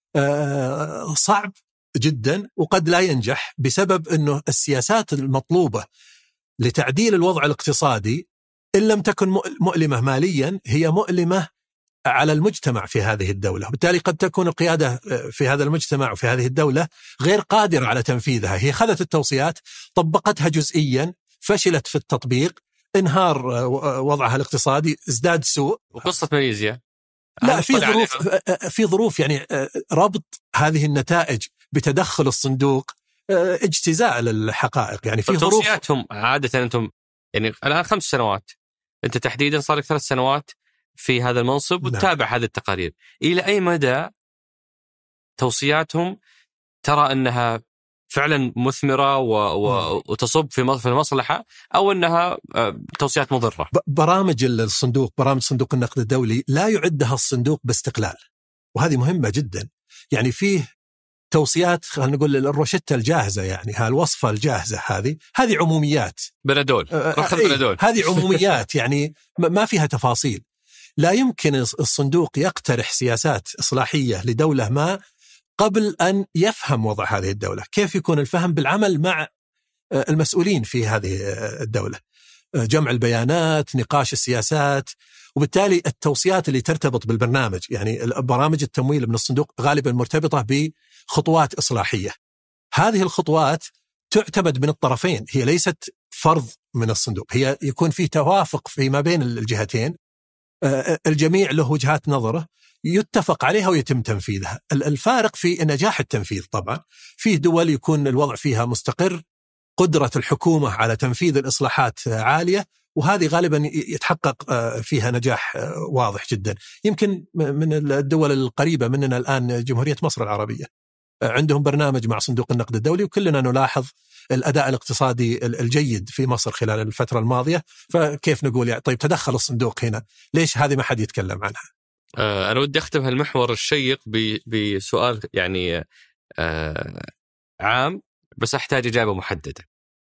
صعب جدا وقد لا ينجح، بسبب أنه السياسات المطلوبة لتعديل الوضع الاقتصادي إن لم تكن مؤلمة ماليا هي مؤلمة على المجتمع في هذه الدولة، وبالتالي قد تكون القيادة في هذا المجتمع وفي هذه الدولة غير قادرة على تنفيذها. هي خذت التوصيات، طبقتها جزئيا، فشلت في التطبيق، انهار وضعها الاقتصادي، ازداد سوء. وقصة ماليزيا لا، في ظروف يعني ربط هذه النتائج بتدخل الصندوق اجتزاء للحقائق. يعني في ظروف توصياتهم عادة أنتم يعني الآن 5 سنوات، أنت تحديدا صار لك 3 سنوات في هذا المنصب وتتابع هذه التقارير، إلى أي مدى توصياتهم ترى أنها فعلا مثمرة وتصب في المصلحة، أو أنها توصيات مضرة؟ برامج الصندوق، برامج صندوق النقد الدولي لا يعدها الصندوق باستقلال، وهذه مهمة جدا. يعني فيه توصيات، خلينا نقول الروشتة الجاهزة، يعني هالوصفة الجاهزة هذه عموميات، بنادول هذه عموميات يعني ما فيها تفاصيل. لا يمكن الصندوق يقترح سياسات إصلاحية لدولة ما قبل أن يفهم وضع هذه الدولة، كيف يكون الفهم بالعمل مع المسؤولين في هذه الدولة، جمع البيانات، نقاش السياسات. وبالتالي التوصيات اللي ترتبط بالبرنامج، يعني برامج التمويل من الصندوق غالبا مرتبطة بخطوات إصلاحية. هذه الخطوات تعتمد من الطرفين، هي ليست فرض من الصندوق، هي يكون فيه توافق فيما بين الجهتين، الجميع له وجهات نظره يتفق عليها ويتم تنفيذها. الفارق في نجاح التنفيذ. طبعا فيه دول يكون الوضع فيها مستقر، قدرة الحكومة على تنفيذ الإصلاحات عالية، وهذه غالبا يتحقق فيها نجاح واضح جدا. يمكن من الدول القريبة مننا الآن جمهورية مصر العربية، عندهم برنامج مع صندوق النقد الدولي، وكلنا نلاحظ الأداء الاقتصادي الجيد في مصر خلال الفترة الماضية. فكيف نقول يعني طيب تدخل الصندوق هنا، ليش هذه ما حد يتكلم عنها؟ أنا ودي أختم هالمحور الشيق بسؤال يعني عام، بس أحتاج إجابة محددة.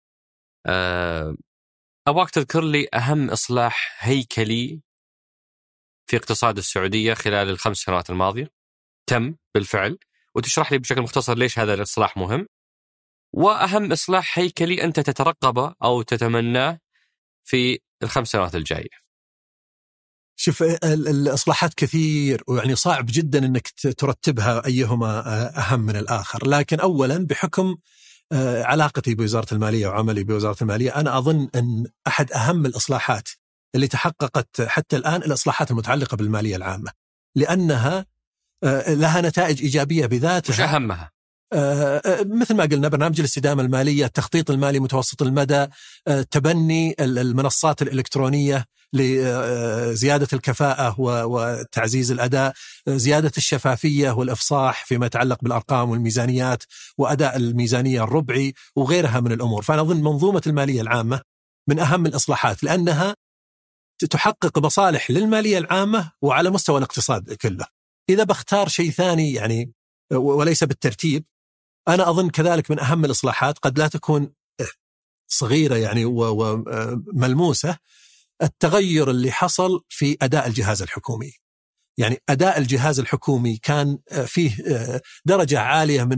أبغاك تذكر لي أهم إصلاح هيكلي في اقتصاد السعودية خلال ال5 سنوات الماضية تم بالفعل، وتشرح لي بشكل مختصر ليش هذا الإصلاح مهم، وأهم إصلاح هيكلي أنت تترقبه أو تتمناه في ال5 سنوات الجاية. شوف، الإصلاحات كثير، ويعني صعب جدا أنك ترتبها أيهما أهم من الآخر. لكن أولا بحكم علاقتي بوزارة المالية وعملي بوزارة المالية، أنا أظن أن أحد أهم الإصلاحات اللي تحققت حتى الآن الإصلاحات المتعلقة بالمالية العامة، لأنها لها نتائج إيجابية بذاتها. مش أهمها؟ مثل ما قلنا برنامج الاستدامة المالية، التخطيط المالي متوسط المدى، تبني المنصات الإلكترونية لزيادة الكفاءة وتعزيز الأداء، زيادة الشفافية والإفصاح فيما يتعلق بالأرقام والميزانيات وأداء الميزانية الربعي وغيرها من الأمور. فأنا أظن منظومة المالية العامة من أهم الإصلاحات، لأنها تحقق مصالح للمالية العامة وعلى مستوى الاقتصاد كله. إذا بختار شيء ثاني يعني وليس بالترتيب، أنا أظن كذلك من أهم الإصلاحات، قد لا تكون صغيرة يعني وملموسة، التغير اللي حصل في أداء الجهاز الحكومي. يعني أداء الجهاز الحكومي كان فيه درجة عالية من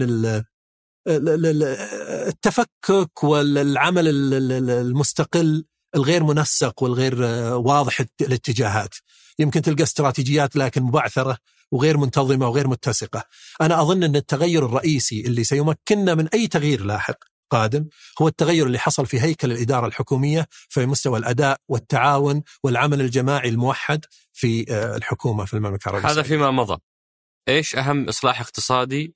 التفكك والعمل المستقل الغير منسق والغير واضح الاتجاهات. يمكن تلقى استراتيجيات لكن مبعثرة وغير منتظمة وغير متسقة. أنا أظن أن التغير الرئيسي اللي سيمكننا من أي تغيير لاحق قادم هو التغير اللي حصل في هيكل الإدارة الحكومية في مستوى الأداء والتعاون والعمل الجماعي الموحد في الحكومة في المملكة العربية هذا السعودية. فيما مضى. إيش أهم إصلاح اقتصادي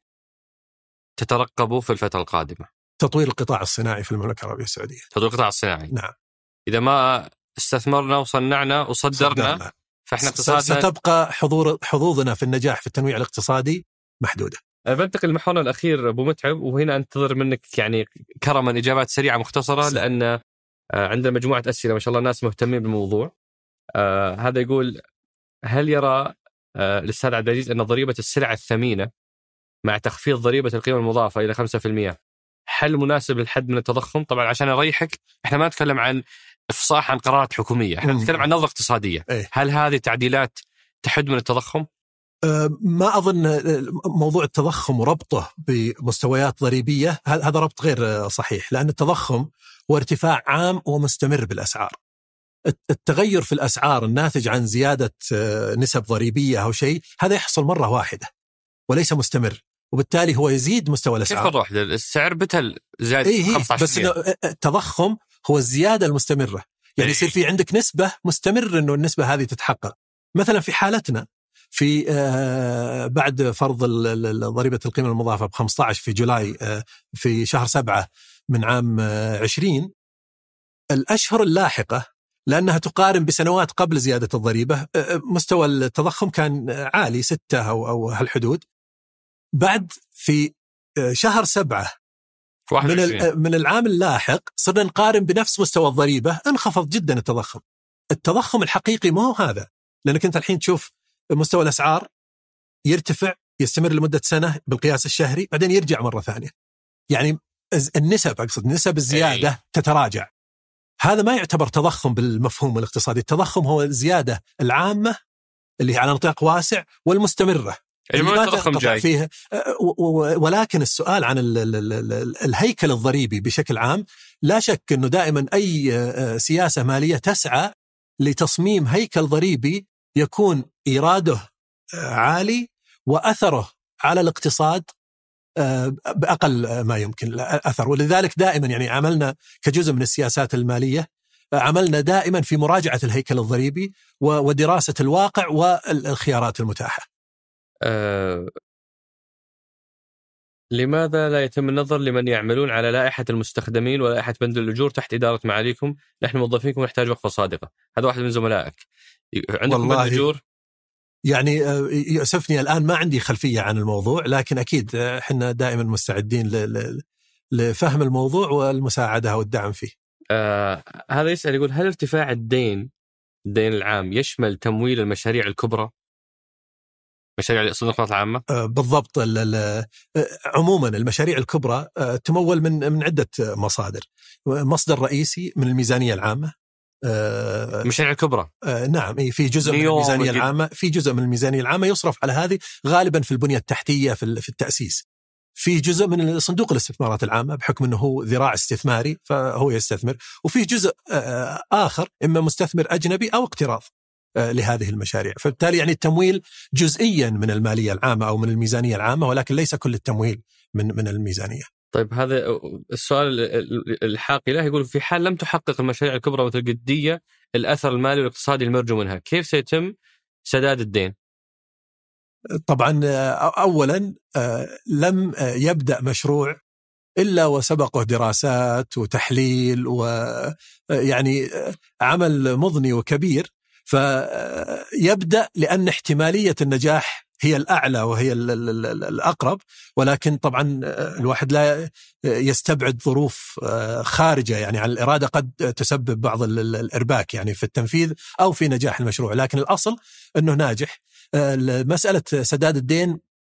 تترقبه في الفترة القادمة؟ تطوير القطاع الصناعي في المملكة العربية السعودية. تطوير القطاع الصناعي. نعم. إذا ما استثمرنا وصنعنا وصدرنا فإحنا اقتصادنا ستبقى حظوظنا في النجاح في التنويع الاقتصادي محدودة. بنتقل لمحورنا الأخير أبو متعب، وهنا أنتظر منك يعني كرما إجابات سريعة مختصرة لأن عندنا مجموعة أسئلة ما شاء الله، ناس مهتمين بالموضوع. هذا يقول: هل يرى الأستاذ عبد العزيز أن ضريبة السلع الثمينة مع تخفيض ضريبة القيمة المضافة إلى 5% حل مناسب للحد من التضخم؟ طبعا عشان أريحك، إحنا ما نتكلم عن إفصاح عن قرارات حكومية، إحنا نتكلم عن نظرة اقتصادية. هل هذه التعديلات تحد من التضخم؟ ما أظن موضوع التضخم وربطه بمستويات ضريبية هذا ربط غير صحيح، لأن التضخم هو ارتفاع عام ومستمر بالأسعار. التغير في الأسعار الناتج عن زيادة نسب ضريبية أو شيء هذا يحصل مرة واحدة وليس مستمر، وبالتالي هو يزيد مستوى الأسعار. كيف نروح السعر بتل زاد 15%؟ بس التضخم هو الزيادة المستمرة، يعني يصير في عندك نسبة مستمر إنه النسبة هذه تتحقق. مثلا في حالتنا في بعد فرض ضريبة القيمة المضافة ب15 في جولاي في شهر 7 من عام 20، الأشهر اللاحقة لأنها تقارن بسنوات قبل زيادة الضريبة مستوى التضخم كان عالي 6 أو هالحدود. بعد في شهر 7 من العام اللاحق صرنا نقارن بنفس مستوى الضريبة، انخفض جدا التضخم. التضخم الحقيقي ما هو هذا، لأنك أنت الحين تشوف مستوى الأسعار يرتفع يستمر لمدة سنة بالقياس الشهري، بعدين يرجع مرة ثانية. يعني النسب، أقصد نسب الزيادة تتراجع. هذا ما يعتبر تضخم بالمفهوم الاقتصادي. التضخم هو الزيادة العامة اللي على نطاق واسع والمستمرة اللي ما تنقطع فيها. ولكن السؤال عن الهيكل الضريبي بشكل عام، لا شك أنه دائما أي سياسة مالية تسعى لتصميم هيكل ضريبي يكون إيراده عالي وأثره على الاقتصاد بأقل ما يمكن أثر. ولذلك دائما يعني عملنا كجزء من السياسات المالية، عملنا دائما في مراجعة الهيكل الضريبي ودراسة الواقع والخيارات المتاحة. لماذا لا يتم النظر لمن يعملون على لائحة المستخدمين ولائحة بند الأجور تحت إدارة معاليكم؟ نحن موظفينكم نحتاج وقفة صادقة. هذا واحد من زملائك عندكم بند الأجور. يعني يؤسفني الآن ما عندي خلفية عن الموضوع، لكن أكيد إحنا دائما مستعدين لفهم الموضوع والمساعدة والدعم فيه. هذا يسأل يقول: هل ارتفاع الدين العام يشمل تمويل المشاريع الكبرى، مشاريع الصندوق العامة؟ بالضبط. عموما المشاريع الكبرى تمول من عدة مصادر. مصدر رئيسي من الميزانية العامة. المشاريع الكبرى نعم، في جزء من الميزانية العامة، في جزء من الميزانية العامة يصرف على هذه غالبا في البنية التحتية في التأسيس. في جزء من صندوق الاستثمارات العامة بحكم أنه هو ذراع استثماري فهو يستثمر، وفي جزء آخر إما مستثمر أجنبي أو اقتراض لهذه المشاريع. فبالتالي يعني التمويل جزئيا من المالية العامة أو من الميزانية العامة، ولكن ليس كل التمويل من الميزانية. طيب هذا السؤال الحاقي له، يقول: في حال لم تحقق المشاريع الكبرى مثل الجدية الأثر المالي والاقتصادي المرجو منها، كيف سيتم سداد الدين؟ طبعا أولا لم يبدأ مشروع إلا وسبقه دراسات وتحليل ويعني عمل مضني وكبير، فيبدأ لأن احتمالية النجاح هي الأعلى وهي الأقرب، ولكن طبعا الواحد لا يستبعد ظروف خارجة يعني عن الإرادة قد تسبب بعض الإرباك يعني في التنفيذ أو في نجاح المشروع، لكن الأصل أنه ناجح. مسألة سداد الدين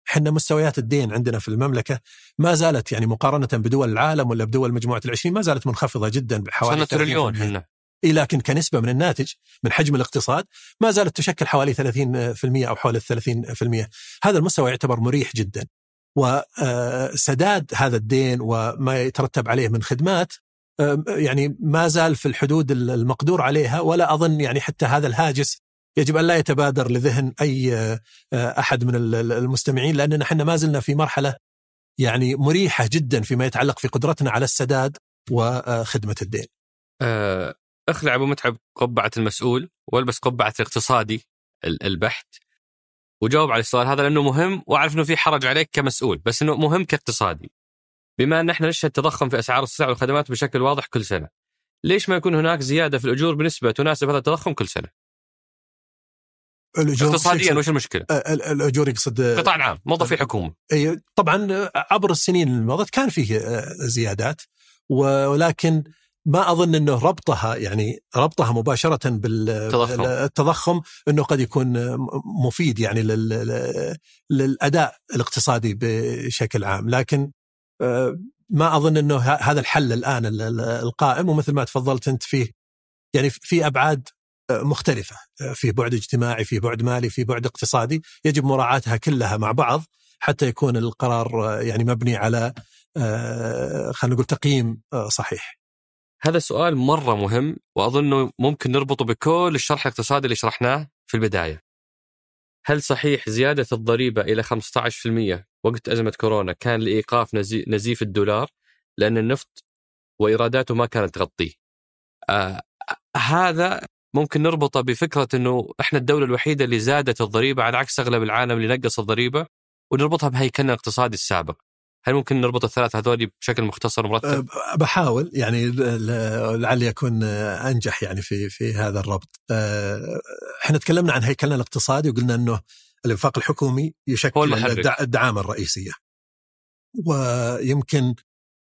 حنا مستويات الدين عندنا في المملكة ما زالت يعني مقارنة بدول العالم ولا بدول مجموعة ال20 ما زالت منخفضة جدا بحوالي 1 تريليون حنا. لكن كنسبة من الناتج من حجم الاقتصاد ما زالت تشكل حوالي 30% أو حوالي 30%. هذا المستوى يعتبر مريح جدا، وسداد هذا الدين وما يترتب عليه من خدمات يعني ما زال في الحدود المقدور عليها. ولا أظن يعني حتى هذا الهاجس يجب أن لا يتبادر لذهن أي أحد من المستمعين، لأننا حنا ما زلنا في مرحلة يعني مريحة جدا فيما يتعلق في قدرتنا على السداد وخدمة الدين. اخلع أبو متعب قبعة المسؤول والبس قبعة الاقتصادي البحت وجاوب على السؤال هذا، لأنه مهم، وأعرف أنه في حرج عليك كمسؤول، بس أنه مهم كاقتصادي. بما أن احنا نشهد تضخم في أسعار السلع والخدمات بشكل واضح كل سنة، ليش ما يكون هناك زيادة في الأجور بنسبة تناسب هذا التضخم كل سنة؟ اقتصاديا وش المشكلة؟ الأجور يقصد قطاع عام، موظفي حكومة. طبعا عبر السنين الماضية كان فيه زيادات، ولكن ما أظن أنه ربطها مباشرة بالتضخم أنه قد يكون مفيد يعني للأداء الاقتصادي بشكل عام. لكن ما أظن أنه هذا الحل الآن القائم، ومثل ما تفضلت أنت فيه يعني في أبعاد مختلفة، في بعد اجتماعي، في بعد مالي، في بعد اقتصادي، يجب مراعاتها كلها مع بعض حتى يكون القرار يعني مبني على خلينا نقول تقييم صحيح. هذا السؤال مرة مهم، وأظنه ممكن نربطه بكل الشرح الاقتصادي اللي شرحناه في البداية. هل صحيح زيادة الضريبة إلى 15% وقت أزمة كورونا كان لإيقاف نزيف الدولار لأن النفط وإيراداته ما كانت تغطيه؟ هذا ممكن نربطه بفكرة أنه إحنا الدولة الوحيدة اللي زادت الضريبة على عكس أغلب العالم اللي نقص الضريبة، ونربطها بهيكلنا الاقتصادي السابق. هل ممكن نربط الثلاث هذول بشكل مختصر مرتب؟ بحاول يعني لعل يكون أنجح يعني في هذا الربط. احنا تكلمنا عن هيكلنا الاقتصادي وقلنا أنه الإنفاق الحكومي يشكل الدعامة الرئيسية، ويمكن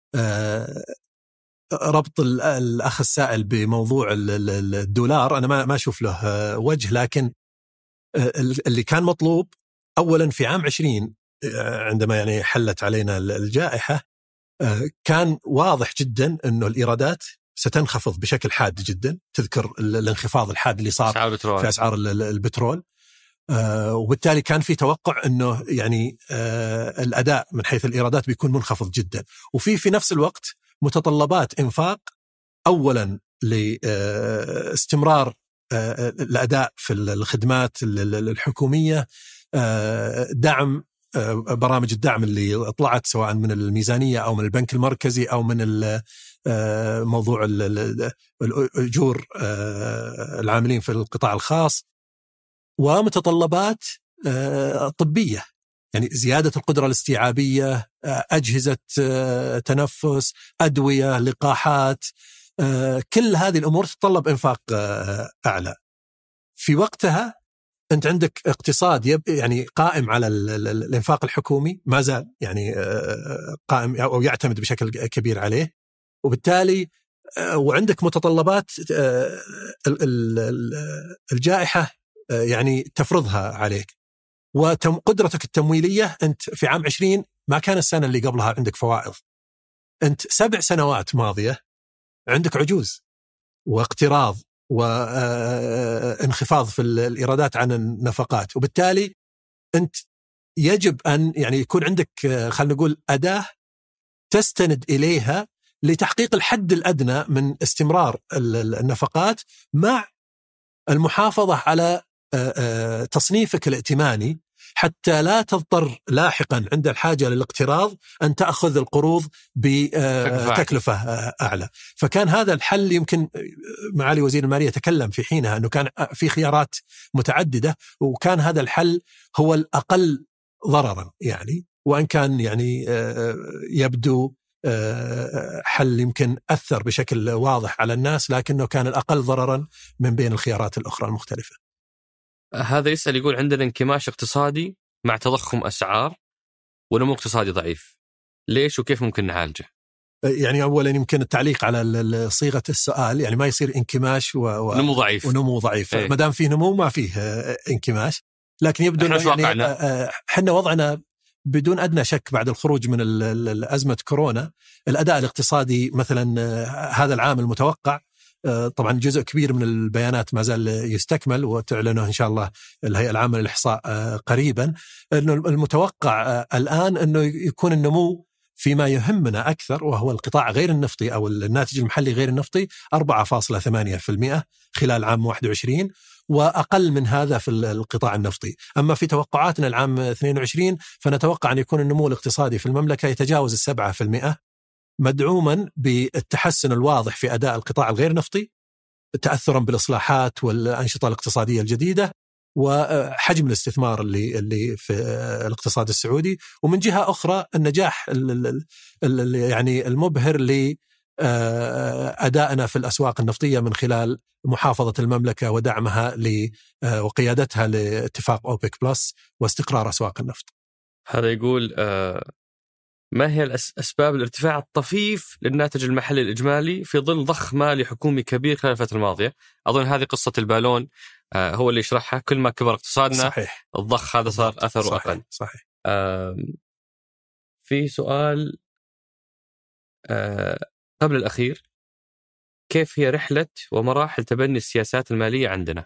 ربط الأخ السائل بموضوع الدولار أنا ما أشوف له وجه. لكن اللي كان مطلوب أولا في عام 20 عندما يعني حلت علينا الجائحة كان واضح جدا أنه الإيرادات ستنخفض بشكل حاد جدا. تذكر الانخفاض الحاد اللي صار في أسعار البترول، وبالتالي كان في توقع أنه يعني الأداء من حيث الإيرادات بيكون منخفض جدا. وفي نفس الوقت متطلبات إنفاق أولا لاستمرار الأداء في الخدمات الحكومية، دعم برامج الدعم اللي طلعت سواء من الميزانية أو من البنك المركزي أو من موضوع الأجور العاملين في القطاع الخاص، ومتطلبات طبية يعني زيادة القدرة الاستيعابية، أجهزة تنفس، أدوية، لقاحات، كل هذه الأمور تتطلب إنفاق أعلى. في وقتها أنت عندك اقتصاد يعني قائم على الإنفاق الحكومي، ما زال يعني قائم أو يعتمد بشكل كبير عليه، وبالتالي وعندك متطلبات الجائحة يعني تفرضها عليك، وقدرتك التمويلية. أنت في عام 20 ما كان السنة اللي قبلها عندك فوائض، أنت 7 سنوات ماضية عندك عجوز واقتراض وانخفاض في الإيرادات عن النفقات، وبالتالي أنت يجب أن يعني يكون عندك خلينا نقول أداة تستند إليها لتحقيق الحد الأدنى من استمرار النفقات مع المحافظة على تصنيفك الائتماني، حتى لا تضطر لاحقا عند الحاجة للاقتراض أن تأخذ القروض بتكلفة أعلى. فكان هذا الحل، يمكن معالي وزير المالية تكلم في حينها أنه كان في خيارات متعددة، وكان هذا الحل هو الأقل ضررا يعني، وأن كان يعني يبدو حل يمكن أثر بشكل واضح على الناس، لكنه كان الأقل ضررا من بين الخيارات الأخرى المختلفة. هذا يسأل يقول عندنا انكماش اقتصادي مع تضخم أسعار ونمو اقتصادي ضعيف، ليش وكيف ممكن نعالجه؟ يعني أولا يمكن التعليق على صيغة السؤال، يعني ما يصير انكماش ونمو ضعيف. ونمو ضعيف. ما دام فيه نمو ما فيه انكماش، لكن يبدو يعني احنا وضعنا بدون أدنى شك بعد الخروج من أزمة كورونا الأداء الاقتصادي مثلا هذا العام المتوقع، طبعا جزء كبير من البيانات ما زال يستكمل وتعلنه إن شاء الله الهيئة العامة للإحصاء قريبا، إنه المتوقع الآن أنه يكون النمو فيما يهمنا أكثر وهو القطاع غير النفطي أو الناتج المحلي غير النفطي 4.8% خلال عام 21، وأقل من هذا في القطاع النفطي. أما في توقعاتنا العام 22 فنتوقع أن يكون النمو الاقتصادي في المملكة يتجاوز 7%، مدعوما بالتحسن الواضح في أداء القطاع الغير نفطي تأثرا بالإصلاحات والأنشطة الاقتصادية الجديدة وحجم الاستثمار اللي في الاقتصاد السعودي، ومن جهة أخرى النجاح يعني المبهر لأدائنا في الأسواق النفطية من خلال محافظة المملكة ودعمها وقيادتها لاتفاق أوبك بلس واستقرار أسواق النفط. هذا يقول ما هي أسباب الارتفاع الطفيف للناتج المحلي الإجمالي في ظل ضخ مالي حكومي كبير خلال الفترة الماضية؟ أظن هذه قصة البالون هو اللي يشرحها. كل ما كبر اقتصادنا صحيح. الضخ هذا صار أثره أقل. صحيح. في سؤال قبل الأخير، كيف هي رحلة ومراحل تبني السياسات المالية عندنا؟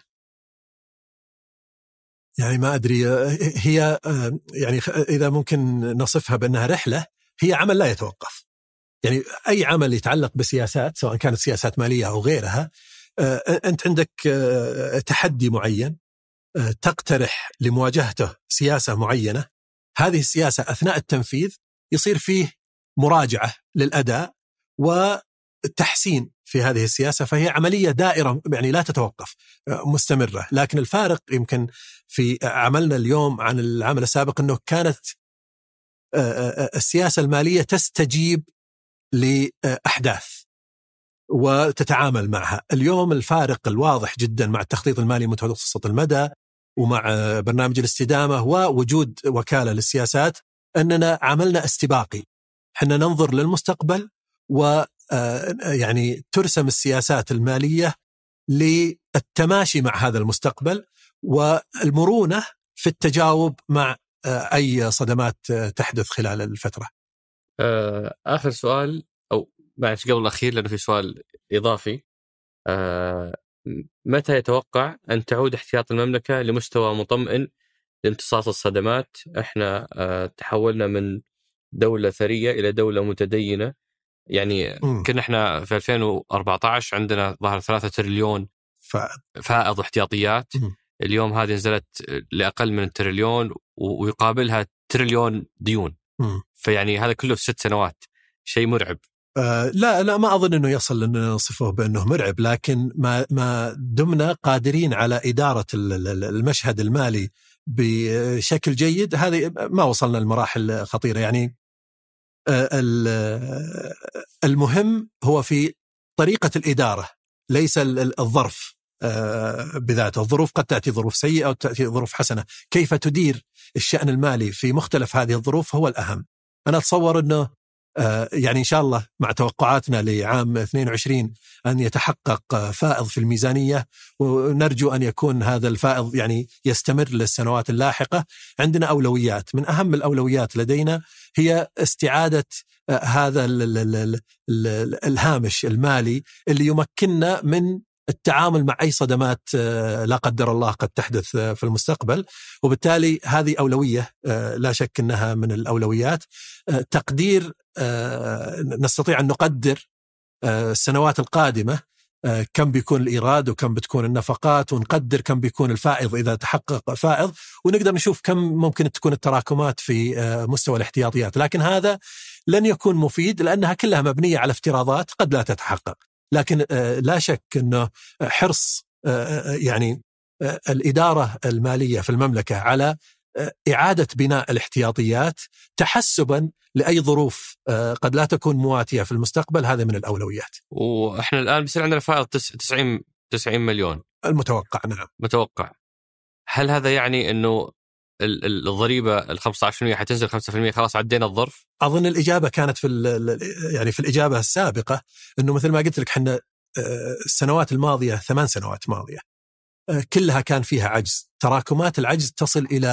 يعني ما أدري، هي يعني إذا ممكن نصفها بأنها رحلة، هي عمل لا يتوقف. يعني أي عمل يتعلق بسياسات سواء كانت سياسات مالية أو غيرها، أنت عندك تحدي معين تقترح لمواجهته سياسة معينة، هذه السياسة أثناء التنفيذ يصير فيه مراجعة للأداء وتحسين في هذه السياسة، فهي عملية دائرة يعني لا تتوقف مستمرة. لكن الفارق يمكن في عملنا اليوم عن العمل السابق أنه كانت السياسة المالية تستجيب لأحداث وتتعامل معها. اليوم الفارق الواضح جدا مع التخطيط المالي متوسط المدى ومع برنامج الاستدامة ووجود وكالة للسياسات أننا عملنا استباقي، حنا ننظر للمستقبل ويعني ترسم السياسات المالية للتماشي مع هذا المستقبل والمرونة في التجاوب مع أي صدمات تحدث خلال الفترة. آخر سؤال أو معلش قبل الأخير لأنه في سؤال إضافي، متى يتوقع أن تعود احتياط المملكة لمستوى مطمئن لامتصاص الصدمات؟ إحنا تحولنا من دولة ثرية إلى دولة متدينة، يعني كنا إحنا في 2014 عندنا ظهر 3 تريليون فائض احتياطيات، اليوم هذه نزلت لأقل من تريليون ويقابلها تريليون ديون. فيعني هذا كله في 6 سنوات، شيء مرعب. لا ما أظن أنه يصل أن نصفه بأنه مرعب، لكن ما دمنا قادرين على إدارة المشهد المالي بشكل جيد، هذه ما وصلنا لمراحل خطيرة. يعني المهم هو في طريقة الإدارة ليس الظرف بذاته. الظروف قد تأتي ظروف سيئة أو تأتي ظروف حسنة، كيف تدير الشأن المالي في مختلف هذه الظروف هو الأهم. أنا أتصور أنه يعني إن شاء الله مع توقعاتنا لعام 22 أن يتحقق فائض في الميزانية، ونرجو أن يكون هذا الفائض يعني يستمر للسنوات اللاحقة. عندنا أولويات، من أهم الأولويات لدينا هي استعادة هذا الهامش المالي اللي يمكننا من التعامل مع أي صدمات لا قدر الله قد تحدث في المستقبل، وبالتالي هذه أولوية لا شك أنها من الأولويات. تقدير نستطيع أن نقدر السنوات القادمة كم بيكون الإيراد وكم بتكون النفقات، ونقدر كم بيكون الفائض إذا تحقق فائض، ونقدر نشوف كم ممكن تكون التراكمات في مستوى الاحتياطيات. لكن هذا لن يكون مفيد لأنها كلها مبنية على افتراضات قد لا تتحقق. لكن لا شك أنه حرص يعني الإدارة المالية في المملكة على إعادة بناء الاحتياطيات تحسبا لأي ظروف قد لا تكون مواتية في المستقبل، هذا من الأولويات. وإحنا الآن بيصير عندنا فائض 90 مليون المتوقع. نعم متوقع. هل هذا يعني أنه الضريبة 15% حتنزل 5%، خلاص عدينا الظرف؟ أظن الإجابة كانت يعني في الإجابة السابقة أنه مثل ما قلت لك حنا السنوات الماضية 8 سنوات ماضية كلها كان فيها عجز، تراكمات العجز تصل إلى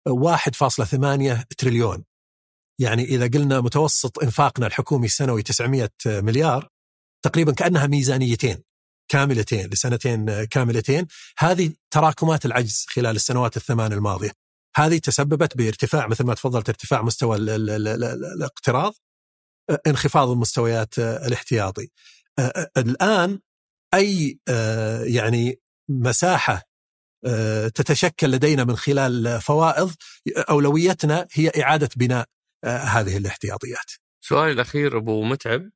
1.8 تريليون. يعني إذا قلنا متوسط إنفاقنا الحكومي السنوي 900 مليار، تقريبا كأنها ميزانيتين كاملتين لسنتين كاملتين. هذه تراكمات العجز خلال السنوات الثمان الماضية، هذه تسببت بارتفاع مثل ما تفضلت، ارتفاع مستوى الاقتراض، انخفاض المستويات الاحتياطي. الآن أي يعني مساحة تتشكل لدينا من خلال فوائض، أولويتنا هي إعادة بناء هذه الاحتياطيات. سؤالي الأخير أبو متعب،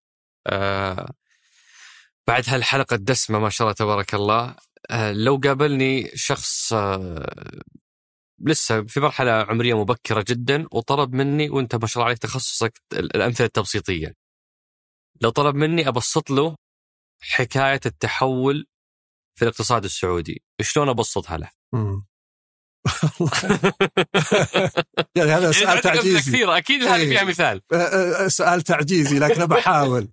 بعد هالحلقة الدسمة ما شاء الله تبارك الله، لو قابلني شخص لسه في مرحلة عمرية مبكرة جدا وطلب مني، وانت ما شاء الله عليك تخصصك الأمثلة التبسيطية، لو طلب مني أبسط له حكاية التحول في الاقتصاد السعودي، شلون أبسطها له؟ يعني هذا سؤال تعجيزي كثير، أكيد هذه فيها مثال. سؤال تعجيزي لكن بحاول.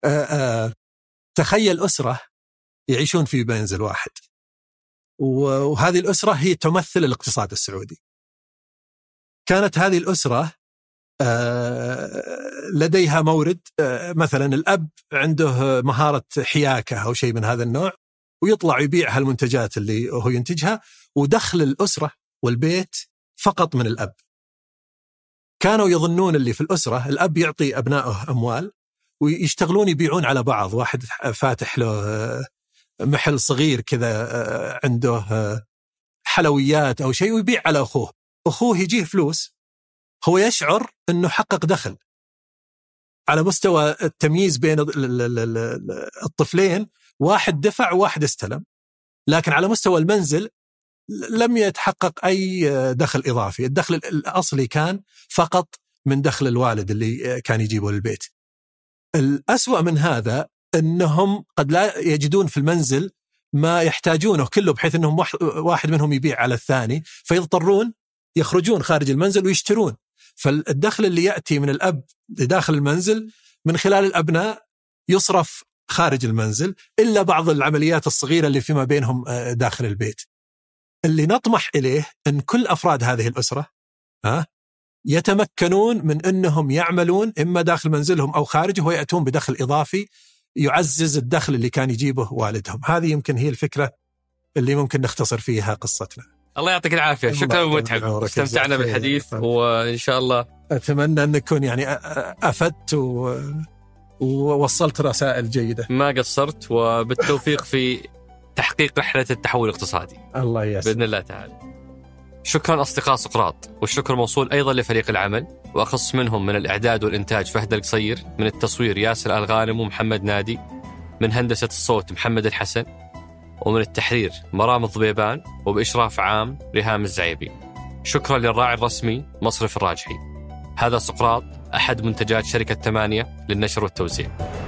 تخيل أسرة يعيشون في منزل واحد، وهذه الأسرة هي تمثل الاقتصاد السعودي. كانت هذه الأسرة لديها مورد، مثلا الأب عنده مهارة حياكة أو شيء من هذا النوع، ويطلع يبيع هالمنتجات اللي هو ينتجها، ودخل الأسرة والبيت فقط من الأب. كانوا يظنون اللي في الأسرة الأب يعطي أبنائه أموال ويشتغلون يبيعون على بعض، واحد فاتح له محل صغير كذا عنده حلويات أو شيء ويبيع على أخوه يجيه فلوس، هو يشعر أنه حقق دخل. على مستوى التمييز بين الطفلين، واحد دفع وواحد استلم، لكن على مستوى المنزل لم يتحقق أي دخل إضافي. الدخل الأصلي كان فقط من دخل الوالد اللي كان يجيبه للبيت. الأسوأ من هذا أنهم قد لا يجدون في المنزل ما يحتاجونه كله، بحيث أنهم واحد منهم يبيع على الثاني، فيضطرون يخرجون خارج المنزل ويشترون. فالدخل اللي يأتي من الأب لداخل المنزل من خلال الأبناء يصرف خارج المنزل، إلا بعض العمليات الصغيرة اللي فيما بينهم داخل البيت. اللي نطمح إليه أن كل أفراد هذه الأسرة يتمكنون من أنهم يعملون إما داخل منزلهم أو خارجه، ويأتون بدخل إضافي يعزز الدخل اللي كان يجيبه والدهم. هذه يمكن هي الفكرة اللي ممكن نختصر فيها قصتنا. الله يعطيك العافية، شكرا متعب، استمتعنا بالحديث، وإن شاء الله أتمنى أن نكون يعني أفدت ووصلت رسائل جيدة. ما قصرت، وبالتوفيق في تحقيق رحلة التحول الاقتصادي. الله يسلمك بإذن الله تعالى. شكرا أصدقاء سقراط، والشكر موصول أيضا لفريق العمل، وأخص منهم من الإعداد والإنتاج فهد القصير، من التصوير ياسر الغانم ومحمد نادي، من هندسة الصوت محمد الحسن، ومن التحرير مرام الضبيبان، وبإشراف عام ريهام الزعيبي. شكرا للراعي الرسمي مصرف الراجحي. هذا سقراط، أحد منتجات شركة 8 للنشر والتوزيع.